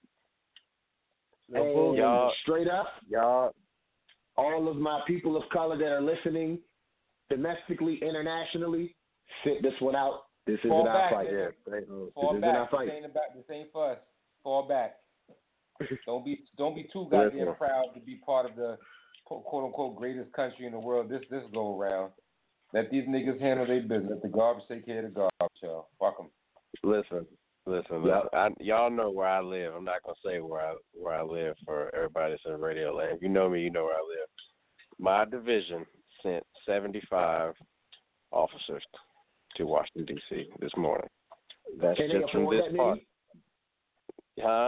And y'all, straight up, y'all, all of my people of color that are listening, domestically, internationally, sit this one out. This isn't Fall our back, fight. nigga. Yeah, this Fall isn't back. our fight. This ain't about. This ain't for us. Fall back. Don't be. Don't be too goddamn Listen. proud to be part of the quote unquote greatest country in the world. This this go around. Let these niggas handle their business. Let the garbage take care of the garbage, y'all. Fuck them. Listen, listen. Yep. I, y'all know where I live. I'm not gonna say where I where I live for everybody that's in radio land. If you know me, you know where I live. My division sent seventy-five officers to Washington D C this morning. That's Can they just from afford this that part. many? Huh?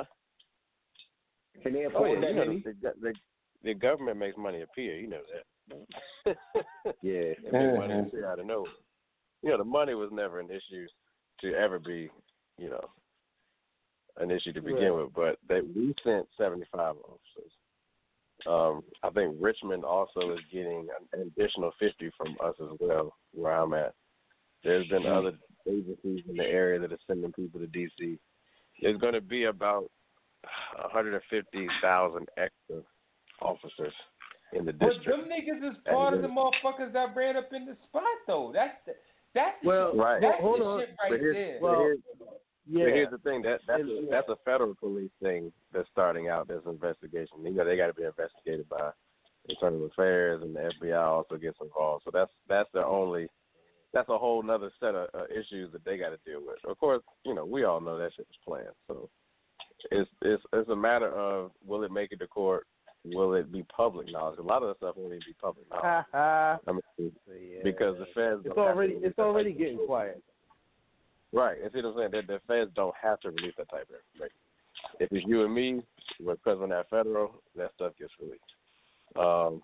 Can they Oh afford yeah, that you know, many? the, the, the government makes money appear. You know that. Yeah. They make money appear out of nowhere. You know, the money was never an issue to ever be, you know, an issue to begin Right. with. But they, we sent seventy-five officers. Um, I think Richmond also is getting an additional fifty from us as well, where I'm at. There's been other agencies in the area that are sending people to D C. There's going to be about one hundred fifty thousand extra officers in the But district. them niggas is part of the motherfuckers that ran up in the spot, though. That's the, that's the Well, shit, right. that's Hold the on. shit right But here's, there. but here's, Yeah. but here's the thing. That that's a, Yeah. that's a federal police thing that's starting out. This investigation. You know, they got to be investigated by Internal Affairs, and the F B I also gets involved. So that's that's their only. That's a whole nother set of uh, issues that they got to deal with. Of course, you know, we all know that shit was planned. So it's it's it's a matter of, will it make it to court? Will it be public knowledge? A lot of the stuff won't even be public knowledge. I mean, Yeah. because the feds It's don't have to already release it's that already type of getting information. quiet. Right. And see what I'm saying? The, the feds don't have to release that type of information. If it's you and me, we're present at federal, that stuff gets released. Um,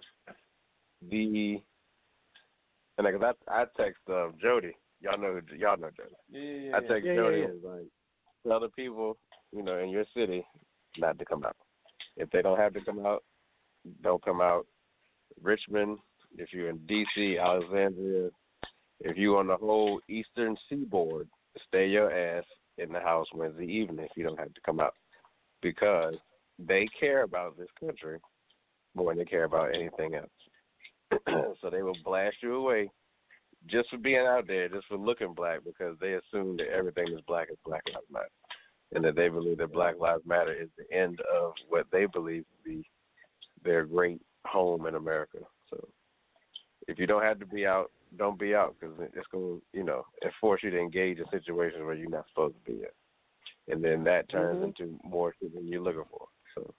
the and like I I text uh, Jody. Y'all know who, y'all know Jody. Yeah, yeah, yeah. I text Yeah, Jody yeah, and was like, tell the people, you know, in your city not to come out. If they don't have to come out, don't come out. Richmond, if you're in D C, Alexandria, if you're on the whole eastern seaboard, stay your ass in the house Wednesday evening if you don't have to come out. Because they care about this country more than they care about anything else. So they will blast you away just for being out there, just for looking black, because they assume that everything is black is Black Lives Matter. And that they believe that Black Lives Matter is the end of what they believe to be their great home in America. So if you don't have to be out, don't be out, because it's going to, you know, force you to engage in situations where you're not supposed to be at. And then that turns Mm-hmm. into more shit than you're looking for. So.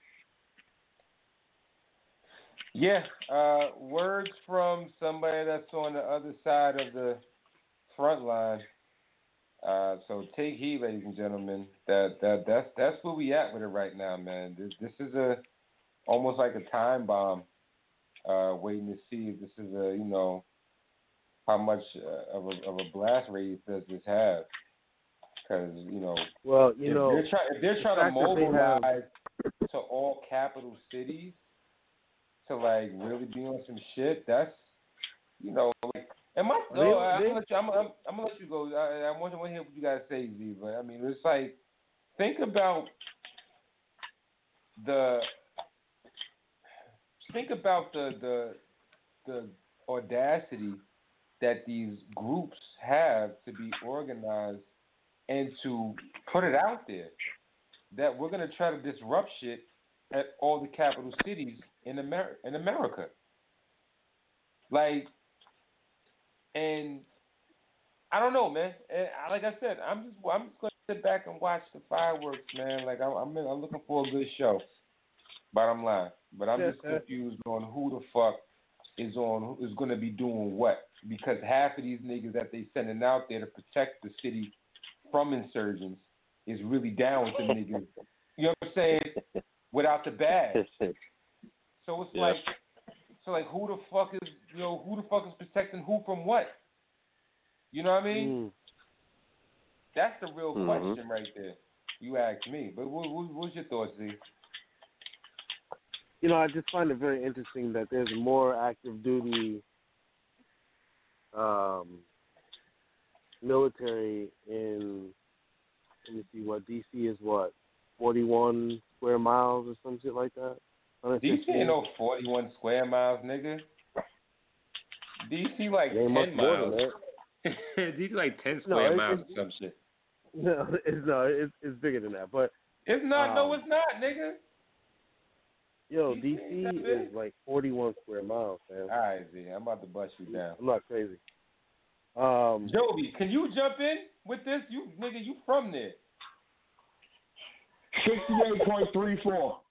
Yeah, uh, words from somebody that's on the other side of the front line. Uh, so take heed, ladies and gentlemen. That that that's that's where we at with it right now, man. This this is a almost like a time bomb, uh, waiting to see if this is a you know how much uh, of a of a blast radius does this have? Because you know, well, you if know, they're trying if they're the trying to fact that they mobilize have- to all capital cities to like really be on some shit, that's you know like. And my, They- oh, I'm, they- gonna let you, I'm, I'm, I'm gonna let you go. I, I want to hear what you guys say, Z. But I mean, it's like think about the think about the the the audacity that these groups have to be organized and to put it out there that we're gonna try to disrupt shit at all the capital cities in America. In America, like. And I don't know, man. And I, like I said, I'm just I'm just gonna sit back and watch the fireworks, man. Like I'm I'm, I'm looking for a good show. Bottom line, but I'm just confused on who the fuck is on is gonna be doing what because half of these niggas that they sending out there to protect the city from insurgents is really down with the niggas. You know what I'm saying? Without the badge. So it's yeah. like. So like, who the fuck is you know who the fuck is protecting who from what? You know what I mean? Mm. That's the real Mm-hmm. question right there. You asked me, but what, what, what's your thoughts, Z? You know, I just find it very interesting that there's more active duty um, military in. Let me see what D C is. What forty-one square miles or some shit like that. D C ain't no forty-one square miles, nigga. D C like ten miles. D C like ten square no, miles or some shit. No, it's no, it's it's bigger than that. But it's not. Um, no, it's not, nigga. Yo, D C is like forty-one square miles, man. All right, Z, I'm about to bust you down. I'm not crazy. Um, Joby, can you jump in with this? You nigga, you from there? Sixty-eight point three four.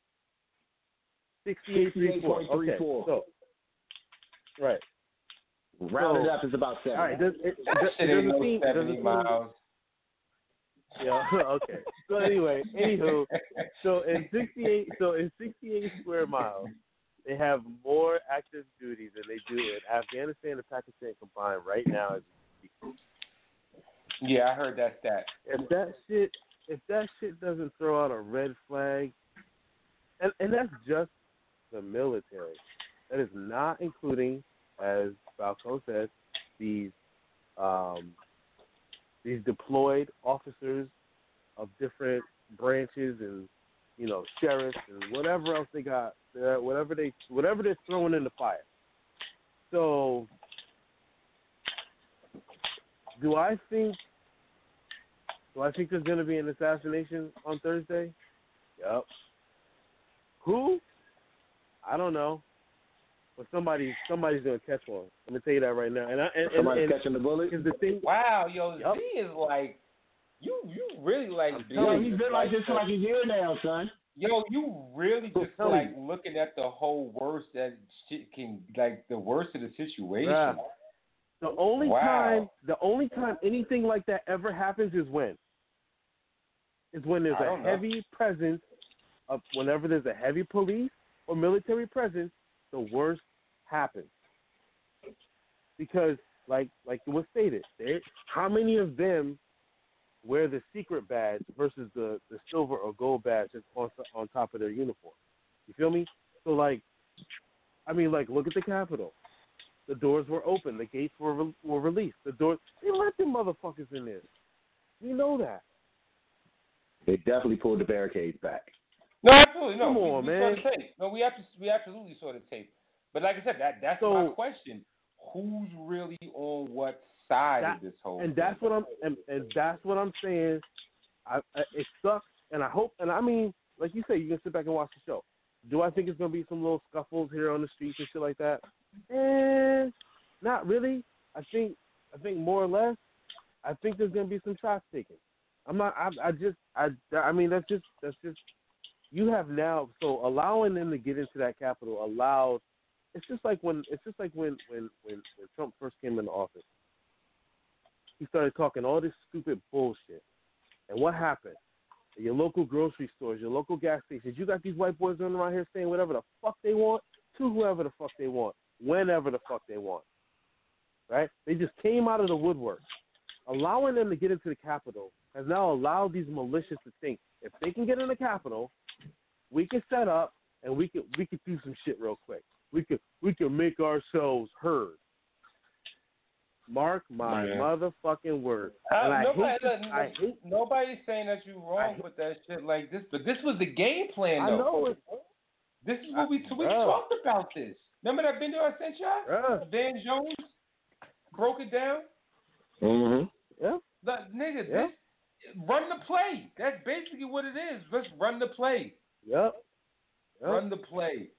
Sixty-eight point three four. Okay, so right. Rounded so, up is about seven. All right, does, it, that does, shit it ain't no seem, seventy seem, miles. Yeah. Okay. So anyway, anywho, so in sixty-eight, so in sixty-eight square miles, they have more active duty than they do in Afghanistan and Pakistan combined right now. As we speak. Yeah, I heard that stat. If that shit, if that shit doesn't throw out a red flag, and and that's just the military. That is not including, as Falco said, these um, these deployed officers of different branches and you know sheriffs and whatever else they got, uh, whatever they whatever they're throwing in the fire. So, do I think do I think there's going to be an assassination on Thursday? Yep. Who? I don't know. But somebody, somebody's gonna catch one. I'm gonna tell you that right now. And, I, and somebody's and, catching the bullet. Is the thing? Wow, yo, yep. Z is like, you, you really like. Yo, he's been like this for like a year now, son. Yo, you really just like looking at the whole worst that shit can, like the worst of the situation. Yeah. The only wow. time, the only time anything like that ever happens is when, is when there's a heavy know. presence of whenever there's a heavy police or military presence, the worst happens. Because, like, like it was stated, there, how many of them wear the secret badge versus the, the silver or gold badge that's on on top of their uniform? You feel me? So, like, I mean, like, look at the Capitol. The doors were open. The gates were re- were released. The doors, they let them motherfuckers in there. We know that. They definitely pulled the barricades back. No, absolutely no. Come we, on, we man. Saw the tape. No, we have to. We absolutely saw the tape. But like I said, that that's so, my question. Who's really on what side that, of this whole? And thing? that's what I'm. And, and that's what I'm saying. I, I, it sucks, and I hope. And I mean, like you say, you can sit back and watch the show. Do I think it's gonna be some little scuffles here on the streets and shit like that? Eh, not really. I think. I think more or less. I think there's gonna be some shots taken. I'm not. I, I just. I. I mean, that's just. That's just. You have now. So allowing them to get into that Capitol allowed. It's just like when. It's just like when. When. When, when Trump first came into office. He started talking all this stupid bullshit. And what happened? Your local grocery stores, your local gas stations, you got these white boys running around here saying whatever the fuck they want to whoever the fuck they want, whenever the fuck they want. Right? They just came out of the woodwork. Allowing them to get into the Capitol has now allowed these militias to think, if they can get in the Capitol, we can set up and we could we could do some shit real quick. We could we could make ourselves heard. Mark my yeah. motherfucking word. And I nobody, hate this, no, I hate, nobody's saying that you're wrong with that shit like this, but this was the game plan, though. I know it. This is what we we yeah. talked about. This. Remember that video I sent y'all? Yeah. Dan Jones broke it down. Mm-hmm. Yeah. The, nigga, yeah. this run the play. That's basically what it is. Let's run the play. Yep. yep. Run the play.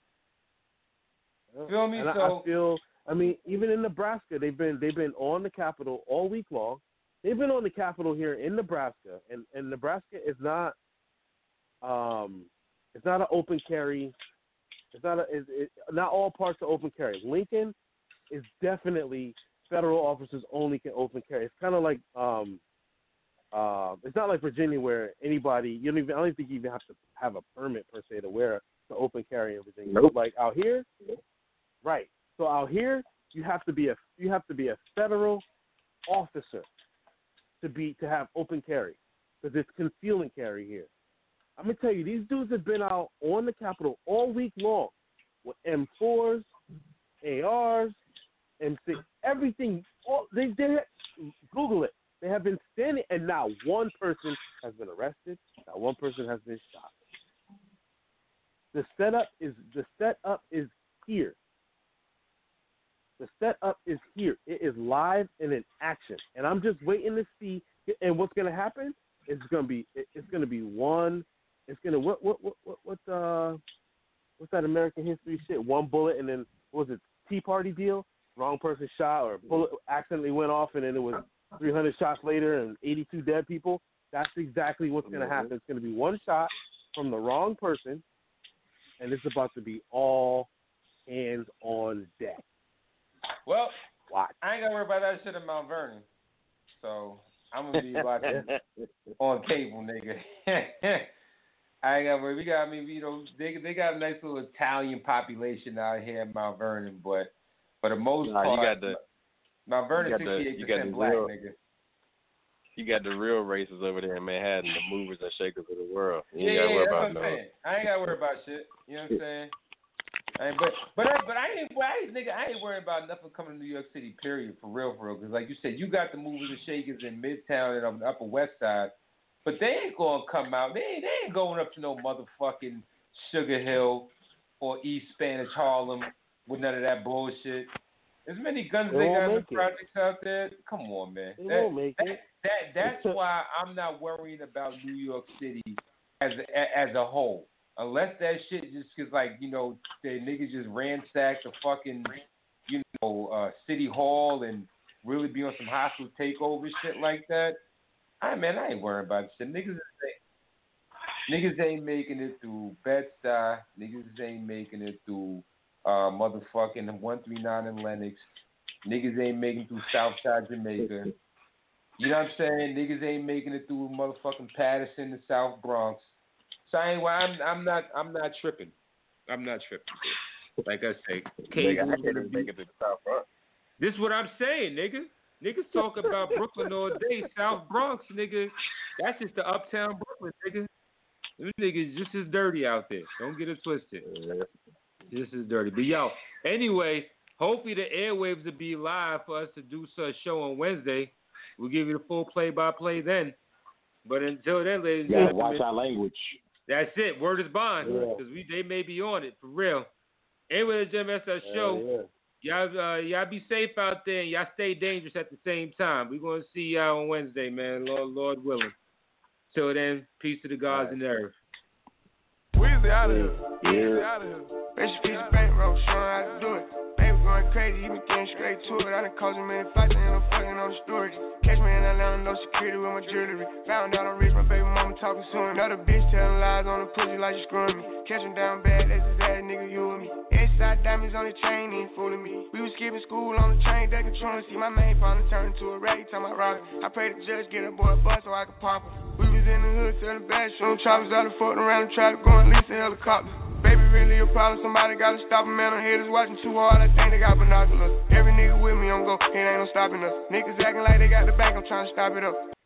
Yep. Feel me? And so I, I feel. I mean, even in Nebraska, they've been they've been on the Capitol all week long. They've been on the Capitol here in Nebraska, and, and Nebraska is not um it's not an open carry. It's not a it's, it, not all parts are open carry. Lincoln is definitely federal officers only can open carry. It's kind of like um uh it's not like Virginia where anybody you don't even I don't think you even have to have a permit per se to wear the open carry in Virginia. Nope. Like out here, right. So out here, you have to be a you have to be a federal officer to be to have open carry because it's conceal and carry here. I'm gonna tell you, these dudes have been out on the Capitol all week long with M fours, A Rs, M six, everything. All, they they Google it. They have been standing, and not one person has been arrested. Not one person has been shot. The setup is the setup is here. The setup is here. It is live and in action, and I'm just waiting to see. And what's going to happen? It's going to be. It's going to be one. It's going to what what what what what uh what's that American history shit? One bullet, and then what was it Tea Party deal? Wrong person shot, or bullet accidentally went off, and then it was three hundred shots later and eighty-two dead people. That's exactly what's going to happen. It's going to be one shot from the wrong person, and it's about to be all hands on deck. Well, Watch. I ain't got to worry about that shit in Mount Vernon. So I'm going to be watching on cable, nigga. I ain't got to worry. We got, I mean, you know, they, they got a nice little Italian population out here in Mount Vernon, but for the most nah, part, you got the, Mount Vernon you got the, sixty-eight percent you got the black, real, nigga. You got the real races over there in Manhattan, the movers and shakers of the world. You yeah, ain't got to yeah, worry that's about what I'm no. saying. I ain't got to worry about shit. You know what I'm saying? I ain't, but but I, but I ain't, but I ain't nigga. I ain't worried about nothing coming to New York City. Period. For real, for real. Because like you said, you got the movers and shakers in Midtown and on the Upper West Side, but they ain't gonna come out. They ain't, they ain't going up to no motherfucking Sugar Hill or East Spanish Harlem with none of that bullshit. As many guns they they got in the it. projects out there. Come on, man. They That, won't make that, it. that that's why I'm not worrying about New York City as a, as a whole. Unless that shit just cause like, you know, the niggas just ransacked the fucking, you know, uh, City Hall and really be on some hostile takeover shit like that. I man, I ain't worrying about shit. Niggas ain't, niggas ain't making it through Bed-Stuy. Niggas ain't making it through uh, motherfucking one three nine in Lenox. Niggas ain't making it through Southside Jamaica. You know what I'm saying? Niggas ain't making it through motherfucking Patterson, the South Bronx. So I ain't, I'm, I'm not, I'm not tripping. I'm not tripping. Like I say, Nigga, I can't even make it to the South Bronx. This is what I'm saying, nigga. Niggas talk about Brooklyn all day, South Bronx, nigga. That's just the uptown Brooklyn, nigga. Them niggas just as dirty out there. Don't get it twisted. Just as dirty. But yo, anyway, hopefully the airwaves will be live for us to do such show on Wednesday. We'll give you the full play-by-play then. But until then, ladies and yeah, gentlemen, watch our language. That's it. Word is bond. Yeah. Because we they may be on it for real. Anyway, the Jim S S show. Yeah, Y'all, uh, y'all be safe out there and y'all stay dangerous at the same time. We're gonna see y'all on Wednesday, man. Lord, Lord willing. Till then, peace to the gods right. and earth. Weezy out of here. Yeah. Weezy out of here. Bitch, piece of bankroll, showing how to do it. Baby going crazy, he been getting straight to it. I done caused him many fights, and I'm fucking on the storage. Catch me in Atlanta, no security with my jewelry. Found out I'm rich, my baby mama talking to him. Another bitch telling lies on the pussy like she screwing me. Catch him down bad, that's his ass, nigga, you and me. Inside diamonds on the chain, he ain't fooling me. We was skipping school on the train, they controlling. See my main finally turned into a rag, time I rock it. I prayed the judge get a boy a bus so I could pop him. We was in the hood selling bad, showing choppers out and fucking around and try to go and lease a helicopter. Baby, really a problem, somebody gotta stop him, man. I'm haters watching too hard, I think they got binoculars. Every nigga with me, I'm go, it ain't no stopping us. Niggas acting like they got the bank, I'm trying to stop it up.